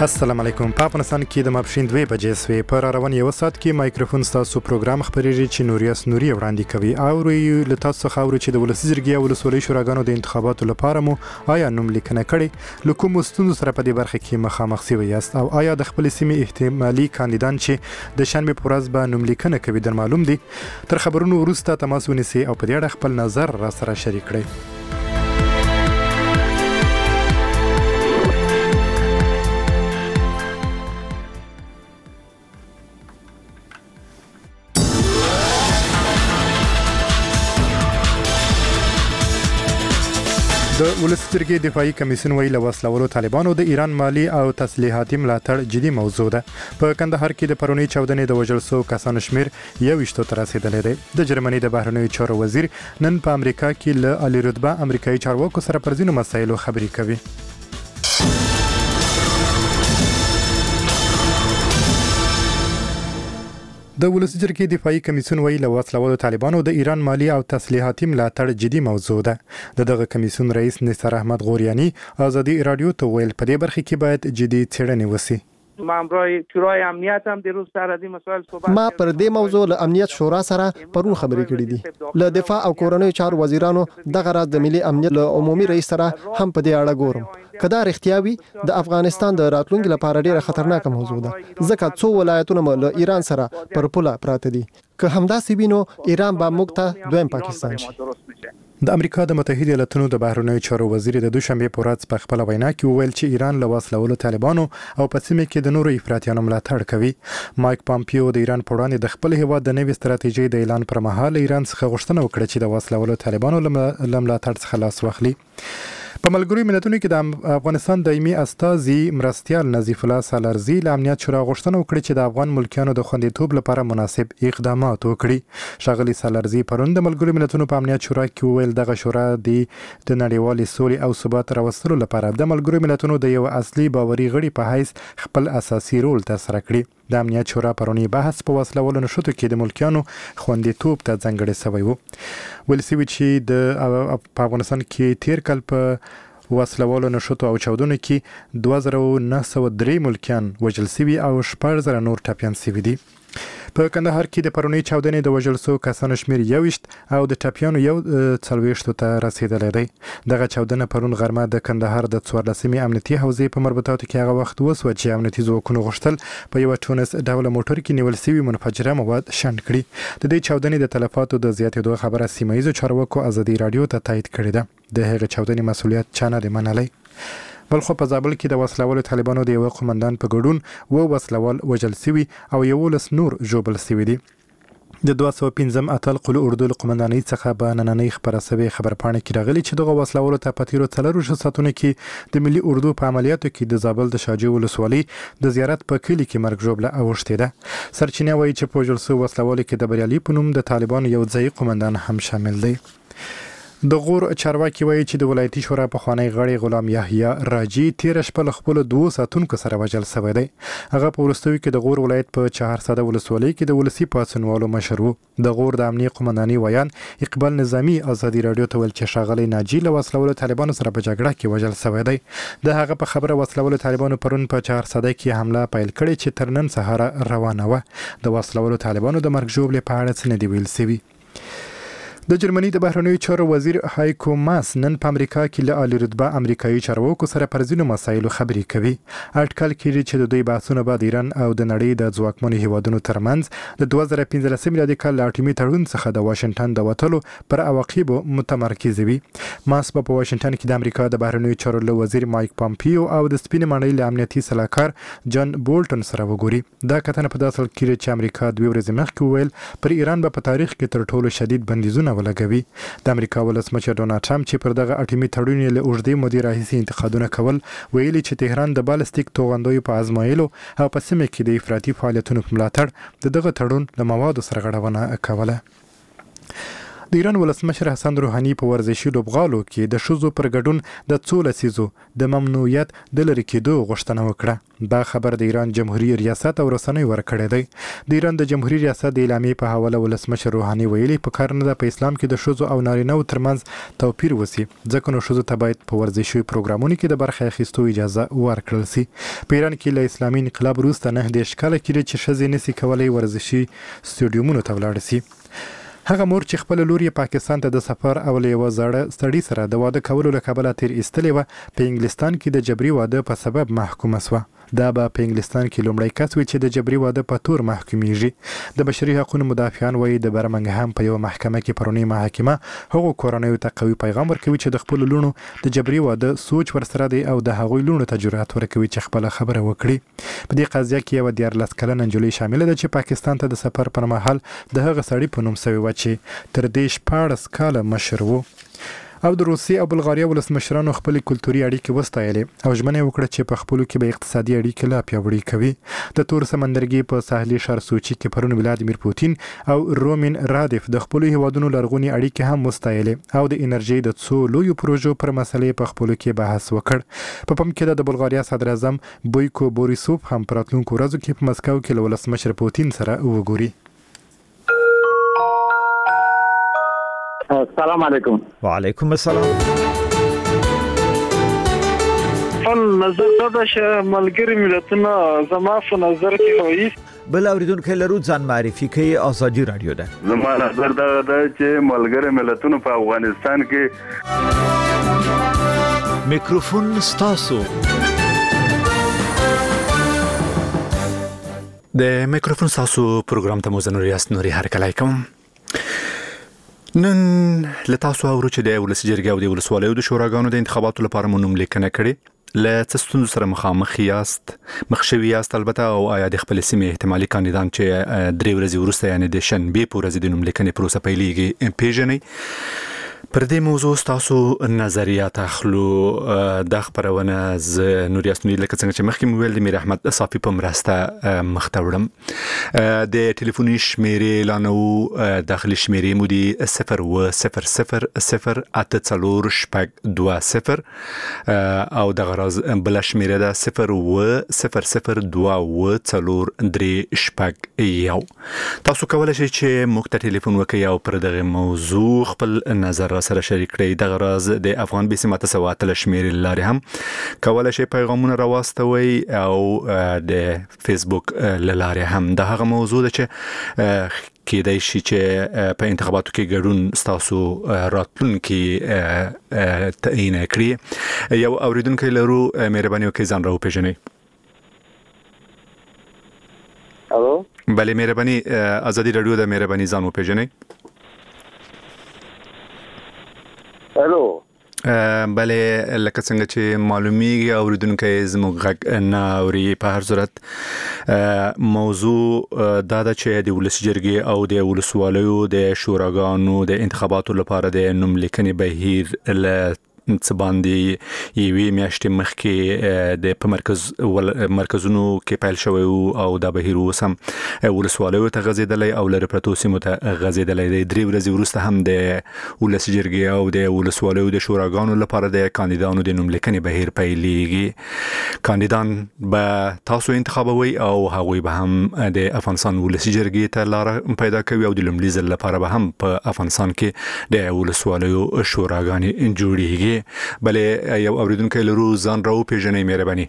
السلام علیکم. په افغانستان کې د ماپښین 2 بجې سوي پر روان یو سات کې مایکروفون تاسو پروګرام خبرېږي چې نوریاس نوري وړاندې کوي او له تاسو خاوري چې د ولسی جرګې او ولسوالۍ شوراګانو د انتخاباتو لپاره مو آیا نوم لیکنه کړي لکه مستند سره په دې برخه کې مخامخ سوي یاست او آیا د خپل سیمې احتمالي کاندیدان چې د شنبه پر ورځ به نوم لیکنه کوي در معلوم دي تر خبرونو وروسته تماس ونیسي او په دې اړه خپل نظر را سره شریک کړئ. د ولسی جرګې دفاعي کمیسیون ویل وسلوالو طالبانو د ایران مالی او تسلیحاتي ملاتړ جدي موضوع ده. په کندهار کې د پرونی چاودنې د وژل شوو کسانو شمیر 21 ته رسیدلی دی. د جرمني د بهرنیو چارو وزیر نن په امریکا کې له عالی رتبه امریکایي چارواکو سره پر ځینو مسایلو خبرې کوي. د ولسی جرګې دفاعي کمیسیون ویل وسلوالو طالبانو د ایران مالی او تسلیحاتي ملاتړ جدي موضوع ده. دغه کمیسیون رئیس نثار احمد غوریانی ازادي رادیو ته ویل په دې برخه کې باید جدي څېړنې وشي. ما امروی شورای امنیت هم دیروز سره د مسائل صحبت ما پر دې موضوع له امنیت شورا سره پرون خبرې کړې دي. له دفاع او کورنیو چارو وزیرانو دغه راز د ملي امنیت له عمومي رئیس سره هم په دې اړه ګورم. کدا رښتیا وي د افغانستان د راتلونکي لپاره ډیره خطرناک موضوع ده ځکه څو ولایتونه له ایران سره پر پوله پراته دي. که همداسې وینو ایران به موږ ته دویم پاکستان شي. د امریکا د متحده ایالاتونو د بهرنیو چارو وزیر د دوشنبه په ورځ په خپل وینا کې وویل چې ایران له وسلوالو طالبانو او په سیمه کې د نورو افراطیانو ملاتړ کوي. مایک پامپیو د ایران په وړاندې د خپل هیواد د نوې ستراتیژۍ د اعلان پر مهال ایران څخه غوښتنه وکړه چې د وسلوالو طالبانو له ملاتړ څخه لاس واخلي. په ملګرو ملتونو کې د افغانستان دایمي استازي مرستیال نظیف الله سالارزي له امنیت شورا غوښتنه وکړه چې د افغان ملکیانو د خوندیتوب لپاره مناسب اقدامات وکړي. ښاغلي سالارزي پرون د ملګرو ملتونو په امنیت شورا کې ویل دغه شورا د نړیوالې سولې او ثبات راوستلو لپاره د ملګرو ملتونو د یو اصلي باوري غړي په حیث خپل اساسي رول ترسره کړي. د امنیت شورا پرونی بحث په وسلوالو نشوتو کې د ملکیانو خوندیتوب ته ځانګړی شوی و. ویل شوی چې په افغانستان کې تیر کال په وسلوالو نشوتو او چاودنو کې 2903 ملکیان وژل شوي او 4000 نور ټپیان شوي دي. په کندهار کې د پرونی چاودنې د وژل شوو کسانو شمیر 21 او د ټپیانو 40 ته رسیدلی دی. دغه چاودنه پرون غرمه د کندهار د 14مې امنیتي حوزې په مربوطاتو کې هغه وخت وسوه چې امنیتي ځواکونو غوښتل په یو ټونس ډوله موټر کې نیول شوي منفجره مواد شنډ کړي. د دې چاودنې د تلفاتو د زیاتېدو خبره سیمه ییزو چارواکو ازادي رادیو ته تایید کړې ده. د هغې چاودنې مسؤلیت چا نه دی منلی. بلخو په زابل کې د وسلوالو طالبانو د یو قومندان په ګډون و وسلوال وژل شوي او 11 نور ژوبل شوي دي. د 215 اتل قلو اردو قومندانۍ څخه په نننۍ خبره سوي خبرپاڼه کې راغلي چې دغه وسلوالو ته په تیرو 4 ساعتونو کې د ملي اردو په عملیاتو کې د زابل د شاجوی ولسوالۍ د زیارت په کلي کې مرګ ژوبله اوښتې ده. سرچینه وایي چې په وژل شوو وسلوالو کې د بریالي په نوم د طالبانو یو ځایي قومندان هم شامل دی. د غور چارواکي وایي چې د ولایتي شورا پخوانی غړی غلام یحیی راجی تیر شپه له خپلو 2 ساتونکو سره وژل شوی دی. هغه په وروستیو کې د غور ولایت په چهارسده ولسوالۍ کې د ولسي پاڅونوالو مشر و. د غور د امنیه قومندانۍ ویان اقبال نظامي ازادي رادیو ته ویل چې ښاغلی ناجی له وسلوالو طالبانو سره په جګړه کې وژل شوی دی. د هغه په خبره وسلوالو طالبانو پرون په چهارسده کې حمله پیل کړې چې تر نن سهاره روانه وه. د وسلوالو طالبانو د مرګ ژوبلې په اړه څه نه دي ویل شوي. د جرمني د بهرنیو چارو وزیر هایکو ماس نن په امریکا کې له عالی رتبه امریکایي چارواکو سره پر ځینو مسایلو خبرې کوي. اټکل کېږي چې د دوی بحثونه به د ایران او د نړۍ د ځواکمنو هیوادونو ترمنځ د 2015 میلادي کال له اټومي تړون څخه د واشنګټن د وتلو پر عواقبو متمرکز وي. ماس په واشنګټن کې د امریکا د بهرنیو چارو له وزیر مایک پامپیو او د سپینې ماڼۍ له امنیتي سلاکار جان بولټن سره وګوري. دا کتنه په داسې حال کې چې امریکا 2 ورځې مخکې وویل پر ایران به په تاریخ کې تر ټولو شدید بندیزونه ولګوي. د امریکا ولسمشر ډونالد ټرمپ چې پر دغه اټومي تړون له اوږدې مودې راهیسې انتقادونه کول ویلي چې تهران د بالستیک توغندیو په ازمایلو او په سیمه کې د افراطي فعالیتونو په ملاتړ د دغه تړون له موادو سره غړونه کوله. د ایران ولسمشر حسن روحاني په ورزشي لوبغالو کې د ښځو پر ګډون د 2 لسیزو د ممنوعیت د لرې کېدو غوښتنه وکړه. دا خبر د ایران جمهوریت ریاست او رسنیو ورکړی دی. د ایران د جمهوریت ریاست د اعلامیې په حواله ولسمشر روحاني ویلي په کار نه ده په اسلام کې د ښځو او نارینه‌و ترمنځ توپیر وسی، ځکه نو ښځو ته باید په ورزشي پروګرامونو کې د برخه اخیستو اجازه ورکړل شي. په ایران کې له اسلامي انقلاب وروسته 9 کاله کېږي چې ښځې نشي کولای ورزشي سټیډیومونو ته ولاړ شي. هغه مور چې خپل لور یې پاکستان ته د سفر او له یو زړه سړي سره د واده کولو له کبله تیر ایستلې وه، په انګلستان کې د جبري واده په سبب محکومه شوه. دا به په انګلستان کې لومړی کس وي چې د جبري واده په تور محکومیږي. د بشري حقوقو مدافعان وایي د برمنګهم په یو محکمه کې پرونی محاکمه هغو کورنیو ته قوي پیغام ورکوي چې د خپل لونو د جبري واده سوچ ورسره دی او د هغوی لونو ته جرأت ورکوي چې خپل خبره وکړي. په دې قضیه کې یو 14 کلنه نجلۍ شامله ده چې پاکستان ته د سفر پر مهال د هغه سړي په نوم شوی و چې تر دې 14 کاله مشر و. او د روسیې او بلغاریا ولسمشرانو خپل کلتوري اړیکې وستایلې او ژمنه وکړه چې په خپلو کې به اقتصادي اړیکې لا پیاوړې کوي. د تور سمندرګي په ساحلي ښار سوچي کې پرون ولادیمیر پوتین او رومین رادیف د خپلو هیوادونو لرغونی اړیکې هم وستایلې او د انرژي د څو لویو پروژو پر مسلې په خپلو کې بحث وکړ. په پام کې د بلغاریا صدر اعظم بویکو بوریسوف هم په راتلونکو ورځو کې په مسکو کې له ولسمشر پوتین سره وګوري. السلام علیکم. وعلیکم السلام. نظر دا چې ملګری ملتونه زما په نظر کې وایي بل اوریدونکو لرو ځان معرفي کوي. ازادي رادیو ده. زما نظر دا چې ملګری ملتونه په افغانستان کې میکروفون ستاسو. د میکروفون ستاسو پروګرام ته مو زنوریاست نوري هرکلی کوم. نن لتاسو اورو چې د ولسی جرګې او د ولسوالیو د شوراګانو د انتخاباتو لپاره مونږ لیکنه کړې ل څستون سره مخامخ یاست مخشوي یاست البته او آیا د خپل سیمې احتمالي کاندیدان چې 3 ورځې وروسته یعنی د شنبه پورې د نوم لیکنې پروسه پیلېږي پیژنې. پر دې موضوع تاسو نظریات اخلو. د خبرونه ز نوریاست نوری لکه څنګه چې مخکې مو ویل د میر احمد صافي په مرسته مختوړم. د ټلیفوني شمیرې لانو داخلي شمیرې مو دي 000 اتڅلور شپږ 20 او د غرض بل شمیرې ده 000 2 3 شپږ یو. تاسو کولای شئ چې موږ ته ټلیفون وکړئ او پر دغه موضوع خپل نظر سره شریک کړئ. د غرض د افغان بي سمته سواتل شمیرې لارې هم کولای شئ پیغامونه راوستوي او د فیسبوک لارې هم. د هغه موضوع ده چې کېدای شي چې په انتخاباتو کې ګډون ستاسو راتلونکي تعیین کړي. یو اوریدونکو لرو مهرباني وکړئ ځان راو پیژنئ. الو بله مهرباني ازادي رادیو د مهرباني ځان وپیژنئ. الو بله لکه څنګه چې معلومیږي اوریدونکو زموږ غږ نه اوري. په هر صورت موضوع دا ده چې د ولسی جرګې او د ولسوالیو د شوراګانو د انتخاباتو لپاره د نوم لیکنې بهیر له څه باندې یوې میاشتې مخکې د په مرکزونو کې پیل شوی او دا بهیر اوس هم ولسوالیو ته غځېدلی او لرې پرتو سیمو ته غځېدلی دی. 3 ورځې وروسته هم د ولسی جرګې او د ولسوالیو د شوراګانو لپاره د کاندیدانو د نوم لیکنې بهیر پیلېږي. کاندیدان به تاسو انتخابوي او هغوی به هم د افغانستان ولسی جرګې ته لاره پیدا کوي او د لومړي ځل لپاره به هم په افغانستان کې د ولسوالیو شوراګانې جوړېږي. بله یو اوریدونکو لرو ځان راو پیژنئ مهرباني.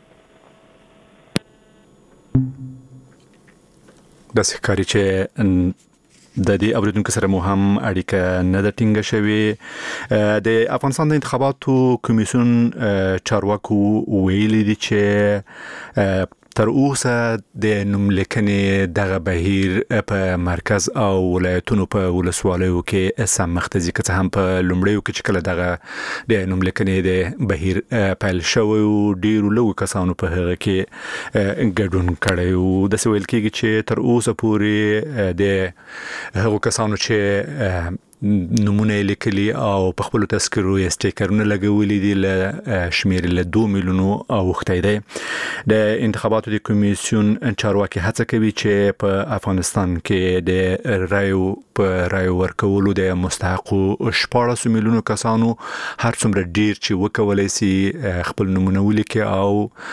د ښکاری چې د دې اوریدونکو سره مو هم اړیکه نه ده ټینګه شوې. د افغانستان د انتخاباتو کمیسیون چارواکو ویلي دي چې تر اوسه د نوم لیکنې دغه بهیر په مرکز او ولایتونو په ولسوالیو کې سم مختزي که څه هم په لومړیو کې چې کله دغه د نوم لیکنې د بهیر پیل شوی او ډیرو لږو کسانو په هغه کې ګډون کړی او داسې ویل کېږي چې تر اوسه پورې د هغو کسانو چې نمونه لیکلي او په خپل تذکرو یې سټیکرونه لګولې دي له شمیر له 2 میلیونو اوښتې ده د انتخاباتو د کمیسیون چارواکي هڅه کوي چې په افغانستان کې د رایو ورکولو د مستحقو 14 میلیونو کسانو هر څومره ډیر چې وکولای شي خپل نمونه ولیکي او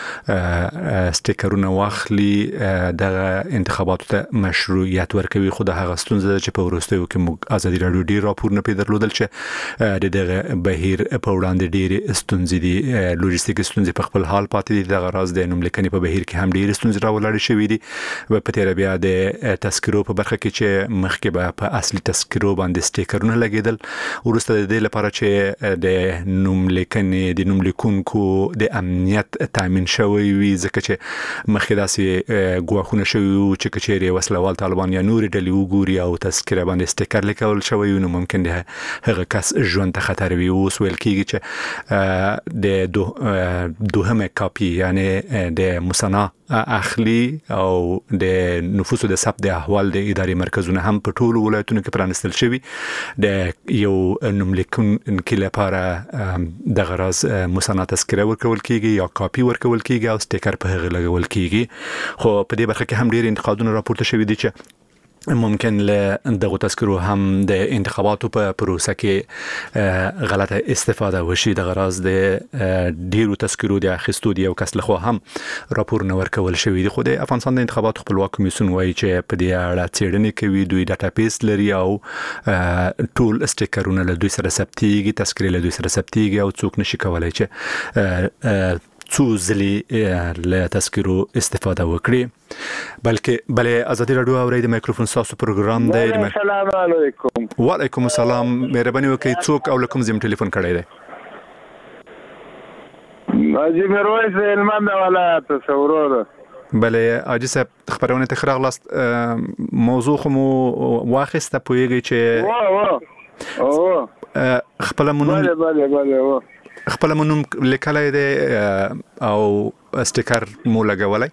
سټیکرونه واخلي د انتخاباتو ته مشروعیت ورکوي. خو د هغه ستونزه چې په وروستیو کې موږ ازادي راډیو ډیر راپور نه پیدرلودل چې د دغه بهیر په وړاندې ډېرې ستونزې دي، لوجستیکي ستونزې په خپل حال پاتې دي. دغه راز د نوم لیکنې په بهیر کې هم ډېرې ستونزې راولاړې شوې دي. په تیر بیا د تذکرو په برخه کې چې مخکې به په اصلي تذکرو باندې سټیکرونه لګیدل، ورسته د دې لپاره چې د نوم لیکنې د نوم لیکونکو د امنیت تامین شوی وي، ځکه چې مخکې داسې ګواښونه شوي وو چې کچېرې وسلوال طالبان یا نورې ډلې وګوري او تذکره باندې سټیکر لیکل شوی نو ممکن ده هغه کس ژوند ته خطر وي. اوس ویل کیږي چې د دوهمه کاپی یعنی د مسنا اخلي او د نفوسو د ثبت د احوال د اداري مرکزونه هم په ټولو ولایتونو کې پرانستل شوی. د یو نوم لیکونکي لپاره د غرض مسنا تذکره ورکول کیږي یا کاپی ورکول کیږي او سټیکر په هغه لګول کیږي. خو په دې برخه کې هم ډیر انتقادونه راپورته شوي دي چې ممکن له دغه تذکرو هم د انتخاباتو په پروسه کې غلطه استفاده وشي. د غرض د ډیرو تذکرو د اخیستو دی او کس له خو هم راپور نه ورکول شوی دی. خو د افغانستان د انتخاباتو خپلواک کمیسیون وایي چې په دې اړه څېړنې کوي، دوی ډاټابیس لري او ټول سټیکرونه له دوی سره ثبتېږي، تذکرې له دوی سره ثبتېږي او څوک نشي کولای چې څو ځلې له تذکرو استفاده وکړي. بلکې ازادي راډیو اوري د مایکروفون تاسو پروګرام دی. السلام علیکم. وعلیکم السلام. مهرباني وکړئ څوک او لکم زم ټلیفون کړی دی؟ حاجی میرویس هلمند ولایت تصور. بله حاجی صاحب خبرونه ته خراغلاست. موضوع خو مو واخسته پویږي چې خپل مونږ بله خپل مونږ لیکلای دی او سټیکر مو لګولای؟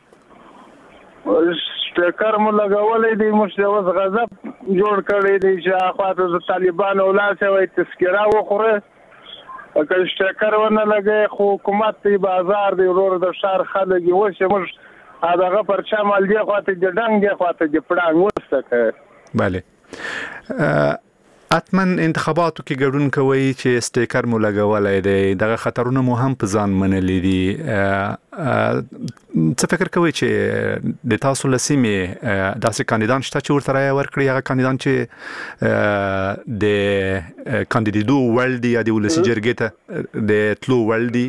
سټیکر مو لګولای دی، مشوز غضب جوړ کړی دی چې اخواته د طالبانو ولاسه وای تذکره وخوره. که سټیکر ونه لګي خو حکومت دی بازار دی ورور د شهر خلک وشه موږ هغه پرچا مال دی خواته د ډنګ دی خواته د پړنګ وسته. بله اتمن انتخاباتو کې ګډون کوي چې سټیکر مو لګولای دی، دغه خطرونه مو هم په ځان منلي دي. څه فکر کوي چې د تاسو لسیمه داسې کاندیدان شته چې ورته رایه ورکړي، هغه کاندیدان چې د کاندیدو ولدي یا د ولسی جرګې ته د تلو ولدي؟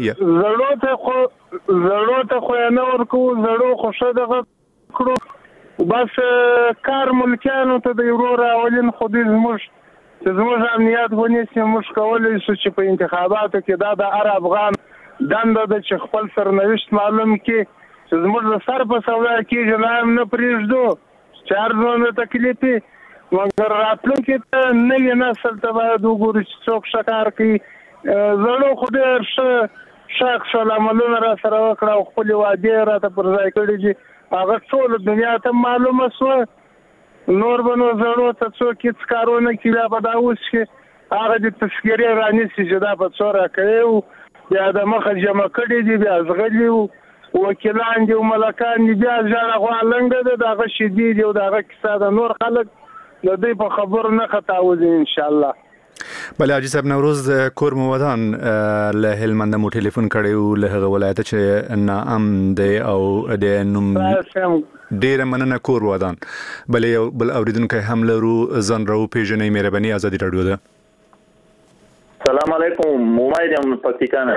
زړو ته خو نه ورکو، زړو خو شدغه کړو بس کار ملکانو ته د ورور اولین خو دې زموږ امنیت ونیسي. موږ کولی شو چې په انتخاباتو کې دا د هر افغان دنده ده چې خپل سرنوشت معلوم کړي، چې زموږ د سر په سودا کې جنام نه پرېږدو چې هر ځوان تکلیفي، مګر راتلونکي ته نوي نسل ته باید وګورو چې څوک ښه کار کوي. زړو خو ډېر ښه عکس العملونه را سره وکړه او خپلې وعدې راته پر ځای کړي چې هغه ټوله دنیا ته معلومه شوه. نور به نو زړو ته څوک هېڅ کارونه کوي، بیا به دا اوس چې هغه د تذکرې رانیسي چې دا په څو راکوي وو، بیا د مخه جمع کړي دي، بیا زغلي وو وکیلان دي او ملکان دي، بیا ژړه غوا لنګه ده، د هغه شیدې دي او د هغه کیسه ده. نور خلک د دوی په خبرو نه خطاوځي انشاءالله. بله حاجی صاحب نوروز کور مو ودان له هلمند مو ټلیفون کړی له هغه ولایت چې نام دی او د نوم ډیره مننه کور ودان. بل یو بل اوریدونکو هم لرو ځان راو پیژنې مهرباني ازادي راډیو ده. السلام علیکم موماید یم پکتیکا.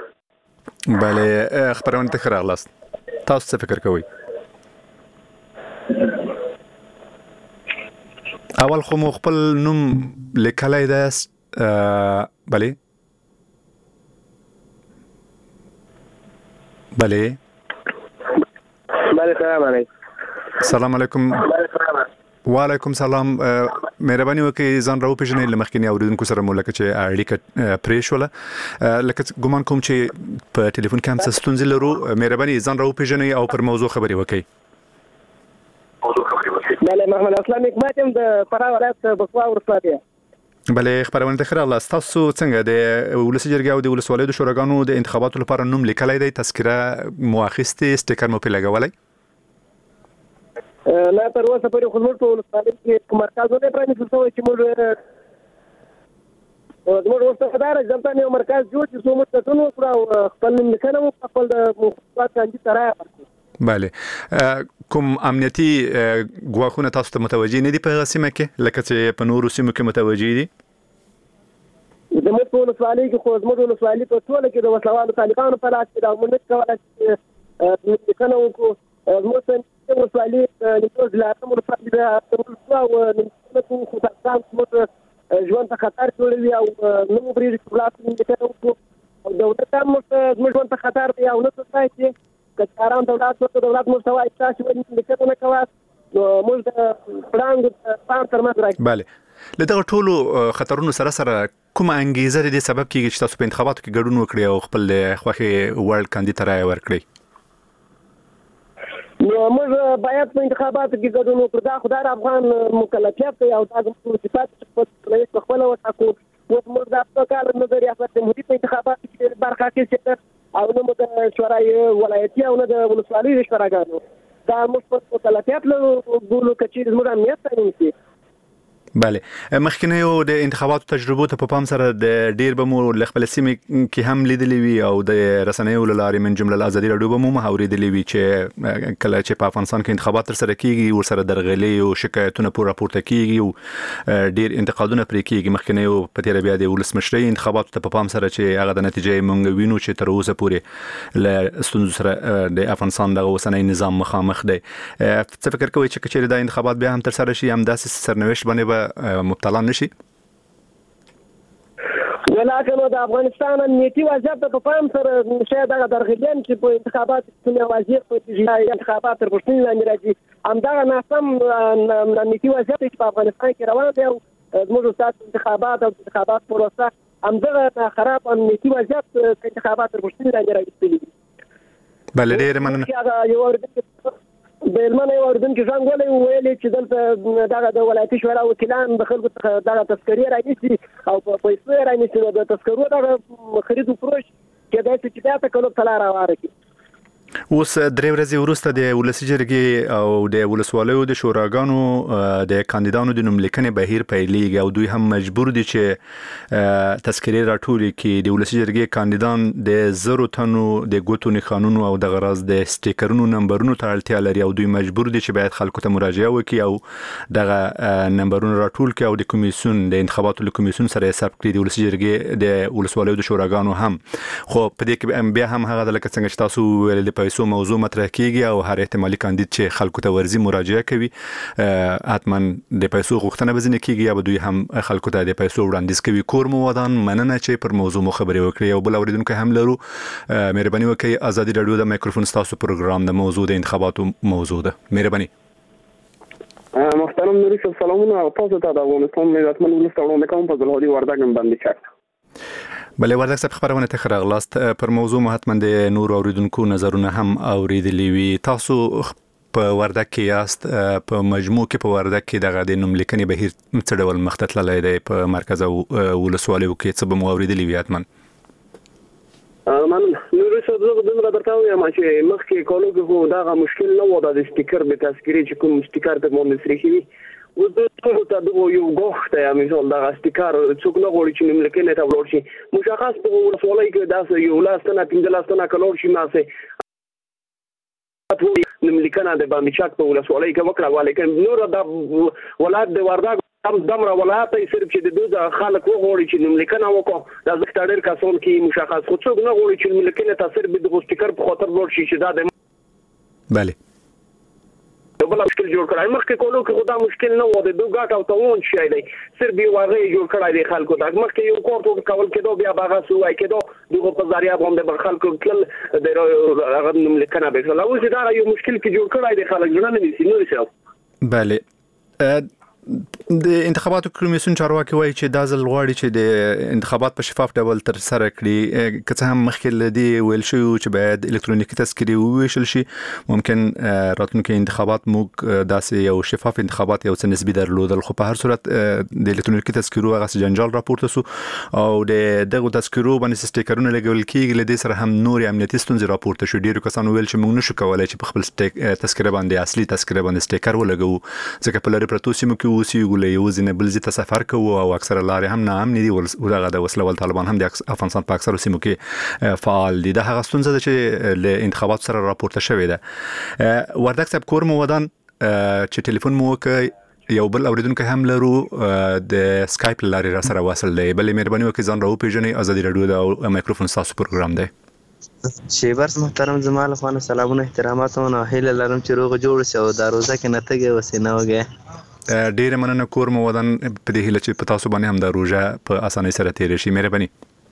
بله خبرونه ته خراغلاست. تاسو څه فکر کوئ؟ اول خو مو خپل نوم لیکلای ده. بله سلام علیکم. سلام علیکم. وعلیکم سلام. مهرباني وکړئ ځان راو پیژنئ له مخکینی اوریدونکو سره مو لکه چې اړیکه پرې شوله، لکه ګمان کوم چې په ټلیفون کې هم څه ستونزې لرو. مهرباني ځان راو پیژنئ او پر موضوع خبرې وکړئ. بله محمد اسلام حکمت یم د فراه ولایت بکوا ولسوالۍ. بلې خبرونه ته خره الله تاسو څنګه د ولسی جرګې او د ولسوالیو د شوراګانو د انتخاباتو لپاره نوم لیکلای دی تذکره مؤخستي سټیکر مو په لګولای لا تر اوسه پورې خو موږ ټول ولسوالیو کې مرکزونه پرانیستل شوی چې موږ ورته دار ځمته یو مرکز جوړ چې څو موږ ټول کړو خپل لیکنه مو خپل د مخاطب کاندید ترای بله کوم امنیتي غواخونه تاسو ته متوجي نه دي په سیمه کې لکه چې په نورو سیمو کې متوجي دي د موږ ټول ولسوالیو کې خو موږ ولسوالیو په ټول کې د وسلوالو طالبانو په لاس کې دا موږ کولای چې لیکنه وکړو موږ ولسوالیو د لاتم ولسوالیو او د خو تاسو موږ ژوند ته خطر جوړوي او نو بریږي چې خلاص لیکنه وکړو او دولت هم موږ ژوند ته خطر دی او نه څه چې کاران دولت مستوى اساسي لیکنه نه کوي نو موږ د پړانګ پام تر ما راځي بله لدغه ټولو خطرونو سره کومه انګیزه د سبب کیږي چې تاسو په انتخاباتو کې ګډون وکړئ او خپل خوښي ورلد کاندید رائے ورکړئ نو موږ باید په انتخاباتو کې ګډون وکړو دا خدای افغان مکلفیت دی او دا د صفات په خپل وټاکو موږ د خپل نظریه په جمهوریت انتخاباتو کې برخه اخیستل او نو د شورای ولایتي او د ولسوالیو شوراګانو دا موږ په مکلفیت له ګولو کچې زموږ امنیت تعین شي بله مخکنه د انتخاباتو تجربو ته په پام سره د ډیر به مو خپل سیمه کې هم لیدلې وي او د رسنیو لارې من جمله ازادي راډیو به مو محاورېدلې وي چې کله چې په افغانستان کې انتخابات تر سره کیږي ور سره درغلي او شکایتونه پور راپورته کیږي او ډیر انتقادونه پرې کیږي مخکنه په تیر بیا د ولسمشرۍ انتخاباتو ته په پام سره چې هغه د نتیجې مونږ وینو چې تر اوسه پورې له ستونزو سره د افغانستان د اوسنۍ نظام مخامخ دی څه فکر کوئ چې کچېره د انتخابات بیا هم تر سره شي هم داسې سرنوشت باندې مبتلا نشي ولکه نو د افغانستان امنیتي وضعیت په پام سره شاید هغه درغلین چې په انتخابات کې وضعیت په انتخابات تر پښتون لاندې راځي همدغه ناسم امنیتي وضعیت چې په افغانستان کې روان دی او موږ تاسو انتخابات پروسه همدغه خراب امنیتي وضعیت په انتخابات تر پښتون لاندې راځي بل ډیر مننه د علمانه اوردونکو څنګه ولې ویلې چې دلته دغه د ولایتي شورا وکیلان د خلکو دغه تذکرې راځي او په پیسې راځي د تذکرو دغه خرید او فروش کې د څه چې دا ته کولو تلار راوړي اوس درې ورځې وروسته د ولسی جرګې او د ولسوالیو د شوراګانو د کاندیدانو د نوملیکنې بهیر پیلېږي او دوی هم مجبور دي چې تذکرې راټولي کړي د ولسی جرګې کاندیدان د زرو تنو د ګوتو نښانونو او د غرض د سټیکرونو نمبرونو ته اړتیا لري او دوی مجبور دي چې باید خلکو ته مراجعه وکړي او دغه نمبرونه راټول کړي او د کمیسیون د انتخاباتو له کمیسیون سره حساب کړي د ولسی جرګې د ولسوالیو د شوراګانو هم خو په دې کې بیا هم هغه د لکه څنګه چې تاسو ویل د پیسو موضوع مطرح کیږي او هر احتمالي کاندید چې خلکو ته ورزي مراجعه کوي حتما د پیسو غوښتنه بزنه کیږي یا به دوی هم خلکو ته د پیسو وړاندیز کوي کور مو ودان مننه چې پر موضوع مو خبرې وکړي او بل اوریدونکو هم لرو مهرباني وکړئ ازادي رادیو د مایکروفون تاسو پروګرام د موضوع د انتخاباتو موضوع ده مهرباني محترم نوري صاحب سلامونه تاسو ته د افغانستان ملتمن ولستانو کوم په ځلودي وردګم باندې چاک بلې وردګ صاحب خبرونه ته خراغلاست پر موضوع حتما د نور اوریدونکو نظرونه هم اوریدلی وي تاسو په وردګ کې یاست په مجموع کې په وردګ کې دغه د نوملیکنې بهیر څه ډول مخته تللی دی په مرکز او ولسوالیو کې څه به مو اوریدلی وي حتما من نوري صاحب زه دومره درته وایم چې مخکې کولو کې دغه مشکل نه و د سټیکر به تذکرې چې کوم سټیکر ته مو مصري شي و د ټولو ته د یو غوښته یا مثال دا سټیکر څوک نه غوړي چې نوملیکنې ته ورور شي مشخص په ولسوالۍ کې دا یو لاستنه 15 لاستنه کلور شي ماسه نوملیکنه د باندې چاک په ولسوالۍ کې وکړه ولیکن نور د ولایت د وردګ هم دمره ولایت یې صرف چې د دوه خلک وغوړي چې نوملیکنه وکړه د زښت ډېر کسان کې مشخص خو څوک نه غوړي چې نوملیکنه ته صرف د سټیکر په خاطر ورور شي چې دا د بله بل مشکل جوړ کړای مخکې کولو کې خدا مشکل نه و د دوه غاټ او تاون شي دی صرف یو واغې جوړ کړای دی خلکو ته مخکې یو کورټ کول کېدو بیا باغ سوای کېدو دغه په ذریعہ باندې خلکو تل د هغه نوملیکنه به لا اوس دا یو مشکل کې جوړ کړای دی خلک ځنه نه نسی نو څه بله د انتخاباتو کمیسیون چارواکي وایي چې دا ځل غواړي چې د انتخابات په شفاف ډول تر سره کړي، که څه هم مخکې لدی ویل شوی چې باید الکترونیکي تذکرې وویشل شي. ممکن راتلونکي انتخابات موږ داسې یو شفاف انتخابات یو څه نسبي درلودل، خو په هر صورت د الکترونیکي تذکرو هغه جنجال راپورته سو او د دغه تذکرو باندې سټیکرونه لګول کیږي. لدې سره هم نور امنیتي ستونزې راپورته شو. ډیرو کسانو ویل چې موږ نشو کولای چې په خپل تذکره باندې اصلي تذکره باندد سټیکر ولګو، ځکه په لری پروتو سیمو کې اوسېږو، له یو ځای نه بل ځای ته سفر کوو او اکثره لارې هم ناامن دي او دغه د وسله طالبان هم د افغانستان په اکثرو سیمو کې فعال دي. دا هغه ستونزه ده چې له انتخاباتو سره راپورته شوې ده. وردک صاحب کور مو ودان چې ټلیفون مو وکړ، یو بل اوریدونکو هم لرو د سکایپ لارې را سره وصل دی. بلې مهرباني وکړئ ځان راوپېژنئ. ازادي راډیو د مایکروفون تاسو پروګرام دی. شیبرس محترم زما له خوا سلامونه احترامات او هیله لرم چې روغ جوړ شي او دا روزه کې نه تګي وسینه وګه. ډیر مننه کور مو ودان په دې هیله چې په تاسو باندې هم دا روزه په اسانۍ سره تیر شي. مهرباني.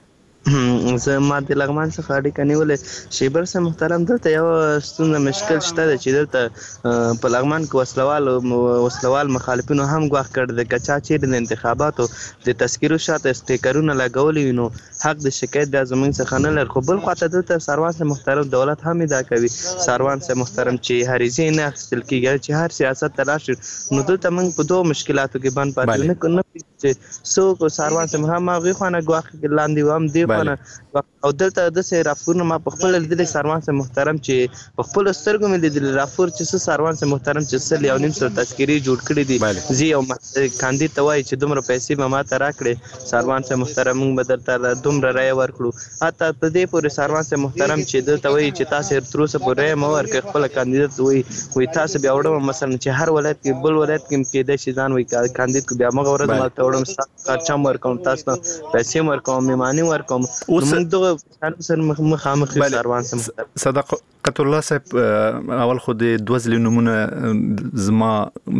زه ما د لغمان څخه اړیکه نیولې. شیبر صاحب محترم دلته یو ستونزه مشکل شته چې دلته په لغمان کې وسلوال مخالفینو هم ګواښ کړی دی که چا چیرې د انتخاباتو د تذکرو شاته سټیکرونه لګولي وي نو حق د شکایت بیا زموږ څخه نه لري. خو بل خواته دلته سروان صاحب محترم دولت هم ادعا کوي، سروان صاحب محترم چې هریزې نه اخیستل کېږي چې هر سیاست ته راشي. نو دلته موږ په دوه مشکلاتو کې بند پاتې نه چې څوک سروان صاحب هم هغې خوا نه ګواښ لاندې هم دې او دلته داسې راپورونه ما په خپله لیدلی سروان صاحب محترم چې په خپلو سترګو مې لیدلی راپور چې څه سروان صاحب محترم چې 1.5 تذکرې جوړ کړي دي. زه یو کاندید ته وایي چې دومره پیسې به ما ته راکړې سروان صاحب محترم موږ به درته دومره رایه ورکړو. حتی په دې پورې سروان صاحب محترم چې دلته وایي چې تاسې تر اوسه پورې رایه مه ورکړئ. خپله کاندیدت وایي تاسو بیا وړم مثلا چې هر ولایت کې بل ولایت کې کېدای شي ځان وایي کاندید کو بیا مغه ورځ مالته وړم ستاسو خرچه هم ورکوم، تاسو پیسې هم ورکوم، میماني ورکوم. موږ دغه سره مخامخ سروان صاحب صدقت الله صاحب اول خو د دوه ځلې نومونه زما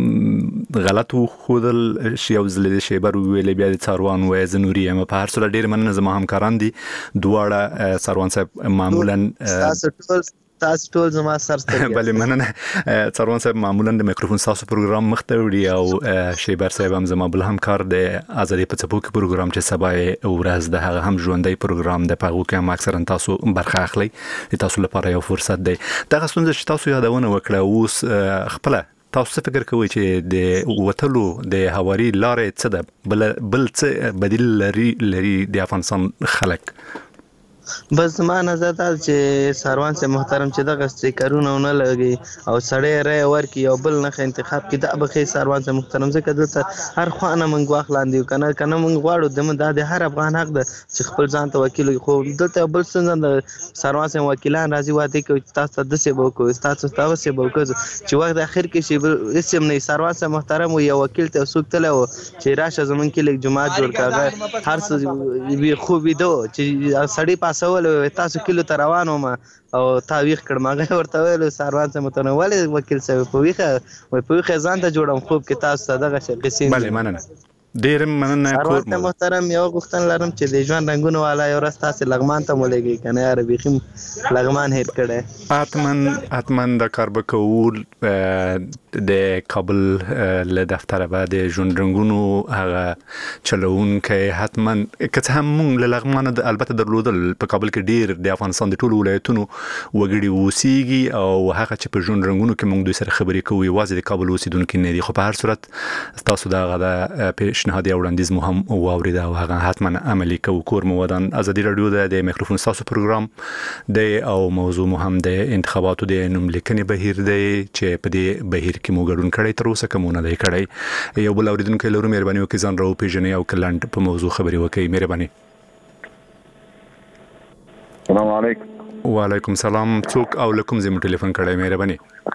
غلط وښودل شي او ځلې د شیبر ویلې بیا د سروان وایي زه نوري یم. په هر صورت ډېر مننه زما همکاران دي دواړه. سروان صاحب معمولا تاسو ټول زما سر ستړي. بله مننه. سروان صاحب معمولا د مایکروفون تاسو پروګرام مخته وړي او شیبر صاحب هم زما بل همکار د ازادي په څپو کې پروګرام چې سبا ورځ د هغه هم ژوندۍ پروګرام د پاغو کې هم اکثرا تاسو برخه اخلي. تاسو لپاره یو فرصت دی. دا څنګه چې تاسو یادونه وکړه اوس خپل تاسو څه فکر کوئ چې د وټلو د هواري لارې څه ده بل څه بدیل لري د افغانستان خلک؟ بس زما نظر دا چې سروان صاحب محترم چې دغه سټیکرونه ونه لګي او سړی رایه ورکړي او بل نښه انتخاب کړي دا به ښه سروان صاحب محترم. ځکه دلته هر خوا نه موږ ګواښ لاندې یو که نه موږ غواړو دا د هر افغان حق ده چې خپل ځان ته وکیل وي. خو دلته بل څه د سروان صاحب وکیلان راځي واده کوي تاسو ته داسې به وکړو تاسو ته داسې به وکړو چې وخت اخر کې شي هېڅ هم نه. سروان صاحب محترم یو وکیل ته څوک تللی و چې راشه زموږ کې لږ جومات جوړ کړه هر څه خو ویده و چې سړی پاسول تاسو کلو ته روان وم او تا ویښ کړم. هغه ورته ویل سروان صاحب محترم ولې وکیل صاحب په ویښه ځان ته جوړم خوب کې تاسو ته دغه قصې. بله مننه. ډېر مننه. سروان صاحب محترم یو غوښتنه لرم چې د ژوند رنګونه والا یو ورځ تاسې لغمان ته ولېږئ که نه یاره بیخي لغمان هېر کړی. حتما دا کار به کوو. د کابل له دفتره به د ژوند رنګونو هغه چلوونکی حتما که څه هم موږ له لغمانه البته درلودل په کابل کې ډېر د افغانستان د ټولو ولایتونو وګړي اوسېږي او هغه چې په ژوند رنګونو کې موږ دوی سره خبرې کوو یوازې د کابل اوسېدونکي نه دي. خو په هر صورت تاسو د هغه پیشنهاد یا وړاندیز مو هم واورید او هغه حتما عملي کوو. کور مو ودان ازادي راډیو د مایکروفون تاسو پروګرام دی او موضوع مو هم د انتخاباتو د نوملیکنې بهیر دی چې په دې بهیر کې مو ګډون کړی تر اوسه کوم نه دی کړی. یو بل اوریدونکو لرو مهرباني وکړئ ځان راوپېژنئ او کلند په موضوع خبرې وکړئ. مهرباني. السلام علیکم. وعلیکم السلام. څوک او له کوم ځای مو ټلیفون کړی؟ مهرباني.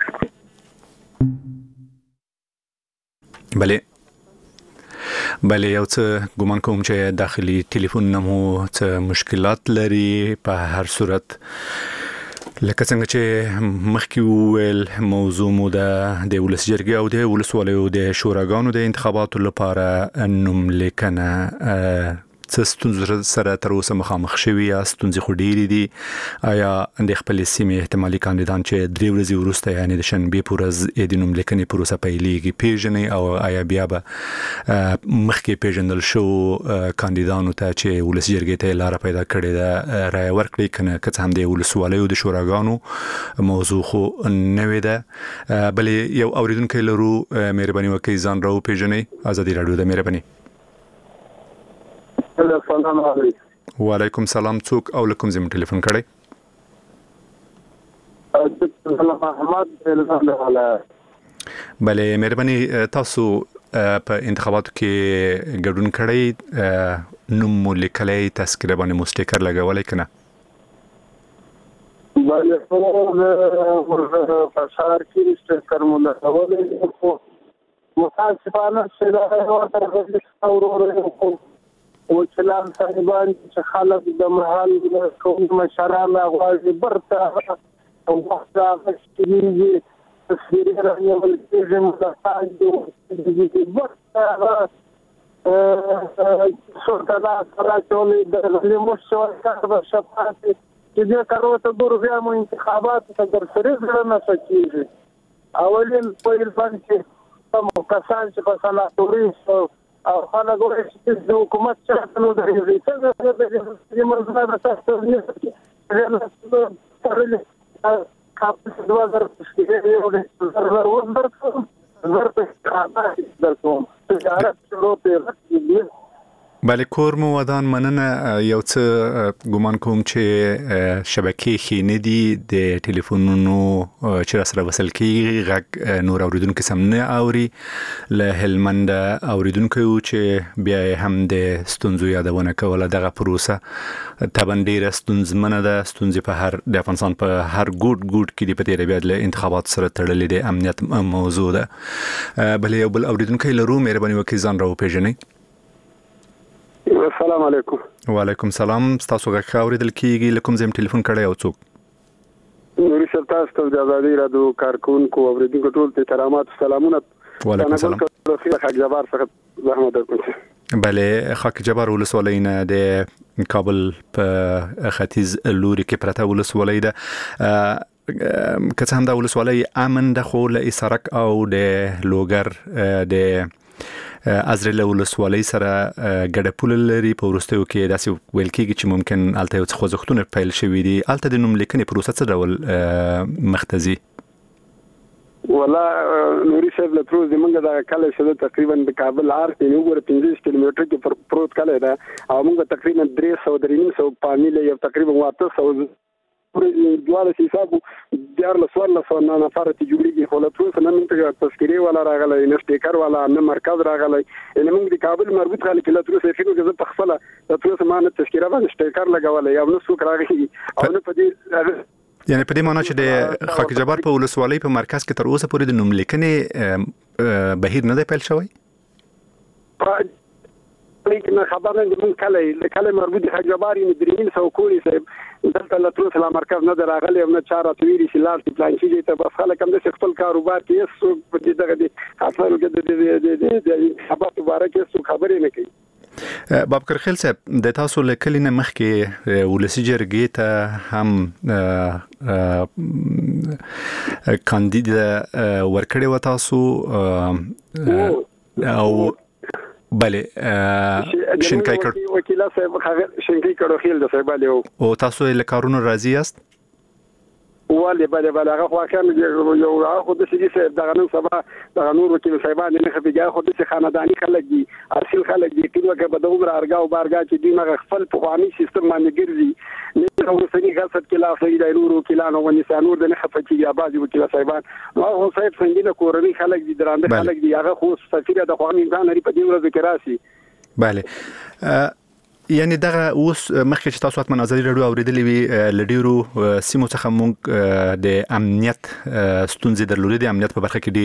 بله یو څه ګمان کوم چې داخلي ټلیفون نه مو څه مشکلات لري. په هر صورت لکه څنګه چې مخکې وویل موضوع مو د ولس جرګې او د ولسوالیو د شوراګانو د انتخاباتو لپاره نوملیکنه څه ستونزې سره تر اوسه مخامخ شوي یا ستونزې خو ډېرې دي؟ آیا د خپل سیمې احتمالي کاندیدان چې 3 ورځې وروسته یعنی د شنبې پر ورځ د نوملیکنې پروسه پیلېږي پیژنې او آیا بیا به مخکې پیژندل شو کاندیدانو ته چې ولس جرګې ته لار پیدا کړې ده رای ورکړي کنه که څه هم د ولسوالیو د شوراګانو موضوع خو نوې ده؟ بلې یو اوریدونکی لرو، مهرباني وکړئ ځان راو پیژنئ. ازادي راډیو د مهرباني. السلام علیکم. وعلیکم السلام. څوک او لکم زموږ ټلیفون کړی؟ بله مهرباني. تاسو په انتخاباتو کې ګډون کړی، نوم مو لیکلی، تذکره باندې مو سټیکر لګولی که نه؟ بله په ښار کې سټیکر مو لګولی، خو متاسفانه چې دا ورته ورور وکیلان صاحبان چې خلک د محل قومي مشران غواړي برته او وخت راغشتېږي تصویري رانیول کېږي مدافع برته سلطنه سره چولې د لیموش کار به شفاف چې دې کارو ته ګورو بیا مو انتخاباتو ته درسري زړه نه کېږي. اولین پیل باندې کوم کسان چې په سناتوري او خلک وایي چې د حکومت چاته نو درېږي څنګه د مرزا د تاسو نه کاپس 2000 یو د زر ورته درکوم تجارت شروع پیل. بله کور مو ودان مننه. یو څه ګومان کوم چې شبکې ښې نه دي، د ټلیفونونو چې راسره وصل کېږي غږ نور اوریدونکي سم نه اوري. له هلمند اوریدونکي وو چې بیا هم د ستونزو یادونه کوله. دغه پروسه طبعا ډېره ستونزمنه ده، ستونزې په هر د افغانستان په هر ګوټ کې دي، په تېره بیا له انتخاباتو سره تړلې د امنیت موضوع ده. بله یو بل اوریدونکی لرو، مهرباني وکړئ ځان راوپېژنئ. السلام علیکم. وعلیکم السلام. ستاسو غږ ښه اورېدل کېږي. له کوم ځای ټلیفون کړی او څوک؟ نوري صاحب تاسو ته د ازادي راډیو کارکونکو او اوریدونکو ټول ته احترامات او سلامونه. وعلیکم السلام. خاک جبار څخه زحمت درکوم. بله خاک جبار ولسوالۍ نه د کابل په ختیځ لوري کې پرته ولسوالۍ ده. که څه هم دا ولسوالۍ امن ده، خو له اسارک او د لوګر د ازرې له ولسوالۍ سره ګډه پوله لري. په وروستیو کې داسې ویل کېږي چې ممکن هلته یو څه خوځښتونه پیل شوي دي. هلته د نوملیکنې پروسه څه ډول مخ ته ځي؟ والله نوري صاحب له تروز موږ دا کله چې تقریبا د کابل ارت یو ګور 15 کیلومتر کې پروت کله ده، او موږ تقریبا 300 فامیل یو تقریبا 800 دواله حسابو دیار لسوال نه نفر ته جوړیږي. خو له تروس نه موږ تذکری ولا راغلی، نه سټیکر ولا نه مرکز راغلی. ان موږ د کابل مربوط خلک له تروس فکر کوي چې په خپل له تروس ما نه تذکره باندې سټیکر لګولای او نو څوک راغلی او نه پدې یعنی په دې معنی چې د خاک جبار په ولسوالۍ په مرکز کې تر اوسه پورې د نوملیکنې بهیر نه دی پیل شوی. لیکن خبرنا من کله مربوط خاک جبار یې درین سو کولی صاحب دلته له تروس لا مرکز نه دراغلی او نه چاره تویری چې لار پلان شي ته بس خلک هم د خپل کاروبار کې سو په دې دغه دي خاطر کې د خبرت مبارک سو خبرې نه کوي. بابکر خیل صاحب د تاسو لیکل نه مخکې ولسی جرګې ته هم کاندید ورکړی و تاسو او بله شینکای کړ وکیل صاحب شینکای کړو خیل د صاحب له او تاسو له کارونو راضی یاست؟ والله بله هغه خو کان یو هغه د سړي صاحب دغه نن سبا دغه نور وکیل صاحبان نه خفيګه خو د خاندانی خلک دي، اصل خلک دي کله کې به دغه ارګا او بارګا چې دی مغه خپل پخوانی سیستم باندې ګرځي. نه نو سړي غلط کې لا فائدې د نور وکیلانو او نسانور د نه خفقي یا بعض وکیل صاحبان هغه صاحب څنګه کورنۍ خلک دي، درانده خلک دي، هغه خو سفیر د خو امکان لري په دې ورځ کې راسي. بله یعنی دغه اوس مخکې چې تاسو اتمن ازادي راډیو اوریدلې وي لډیرو سیمو څخه موږ د امنیت ستونزې درلودې. د امنیت په برخه کې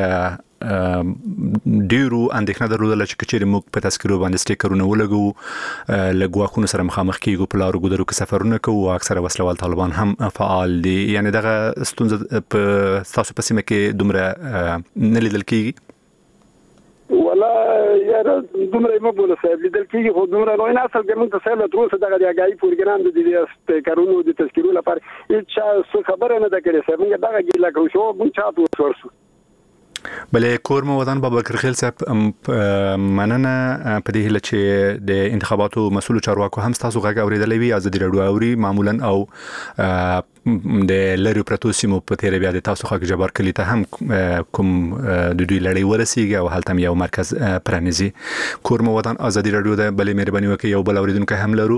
ډیرو اندېښنه درلودله چې کچېرې موږ په تذکرو باندې سټیکرونه ولګو، له ګواښونو سره مخامخ کېږو، په لارو ګودرو کې سفرونه کوو، اکثره وسلوال طالبان هم فعال دي. یعنی دغه ستونزه په تاسو په سیمه کې دومره نه لیدل کېږي؟ ولا یاره دومره مو بوله صاحب لیدل کیږي خو دومره نو نه اصل کې موږ ته سره تر اوسه دغه یاګای پروګرام د دې کارونو د تذکیرو لپاره هیڅ خبره نه ده کړې صاحب موږ دغه ګیله کوو شو موږ چاته ورسو بلې کور مو ودان بابکر خیل صاحب مننه په دې هله چې د انتخاباتو مسؤل چارواکو هم تاسو غږ اوریدلې وي ازادي راډیو اوري معمولا او د لری پروتو سیمو په تیر بیا د تاسو خاک جبار کلی ته هم کوم د دوی لړۍ ورسیږي او هلته یو مرکز پرانیزي کور مو ودان ازادي راډیو ده بلې مهرباني وکړئ یو بل اوریدونکو هم لرو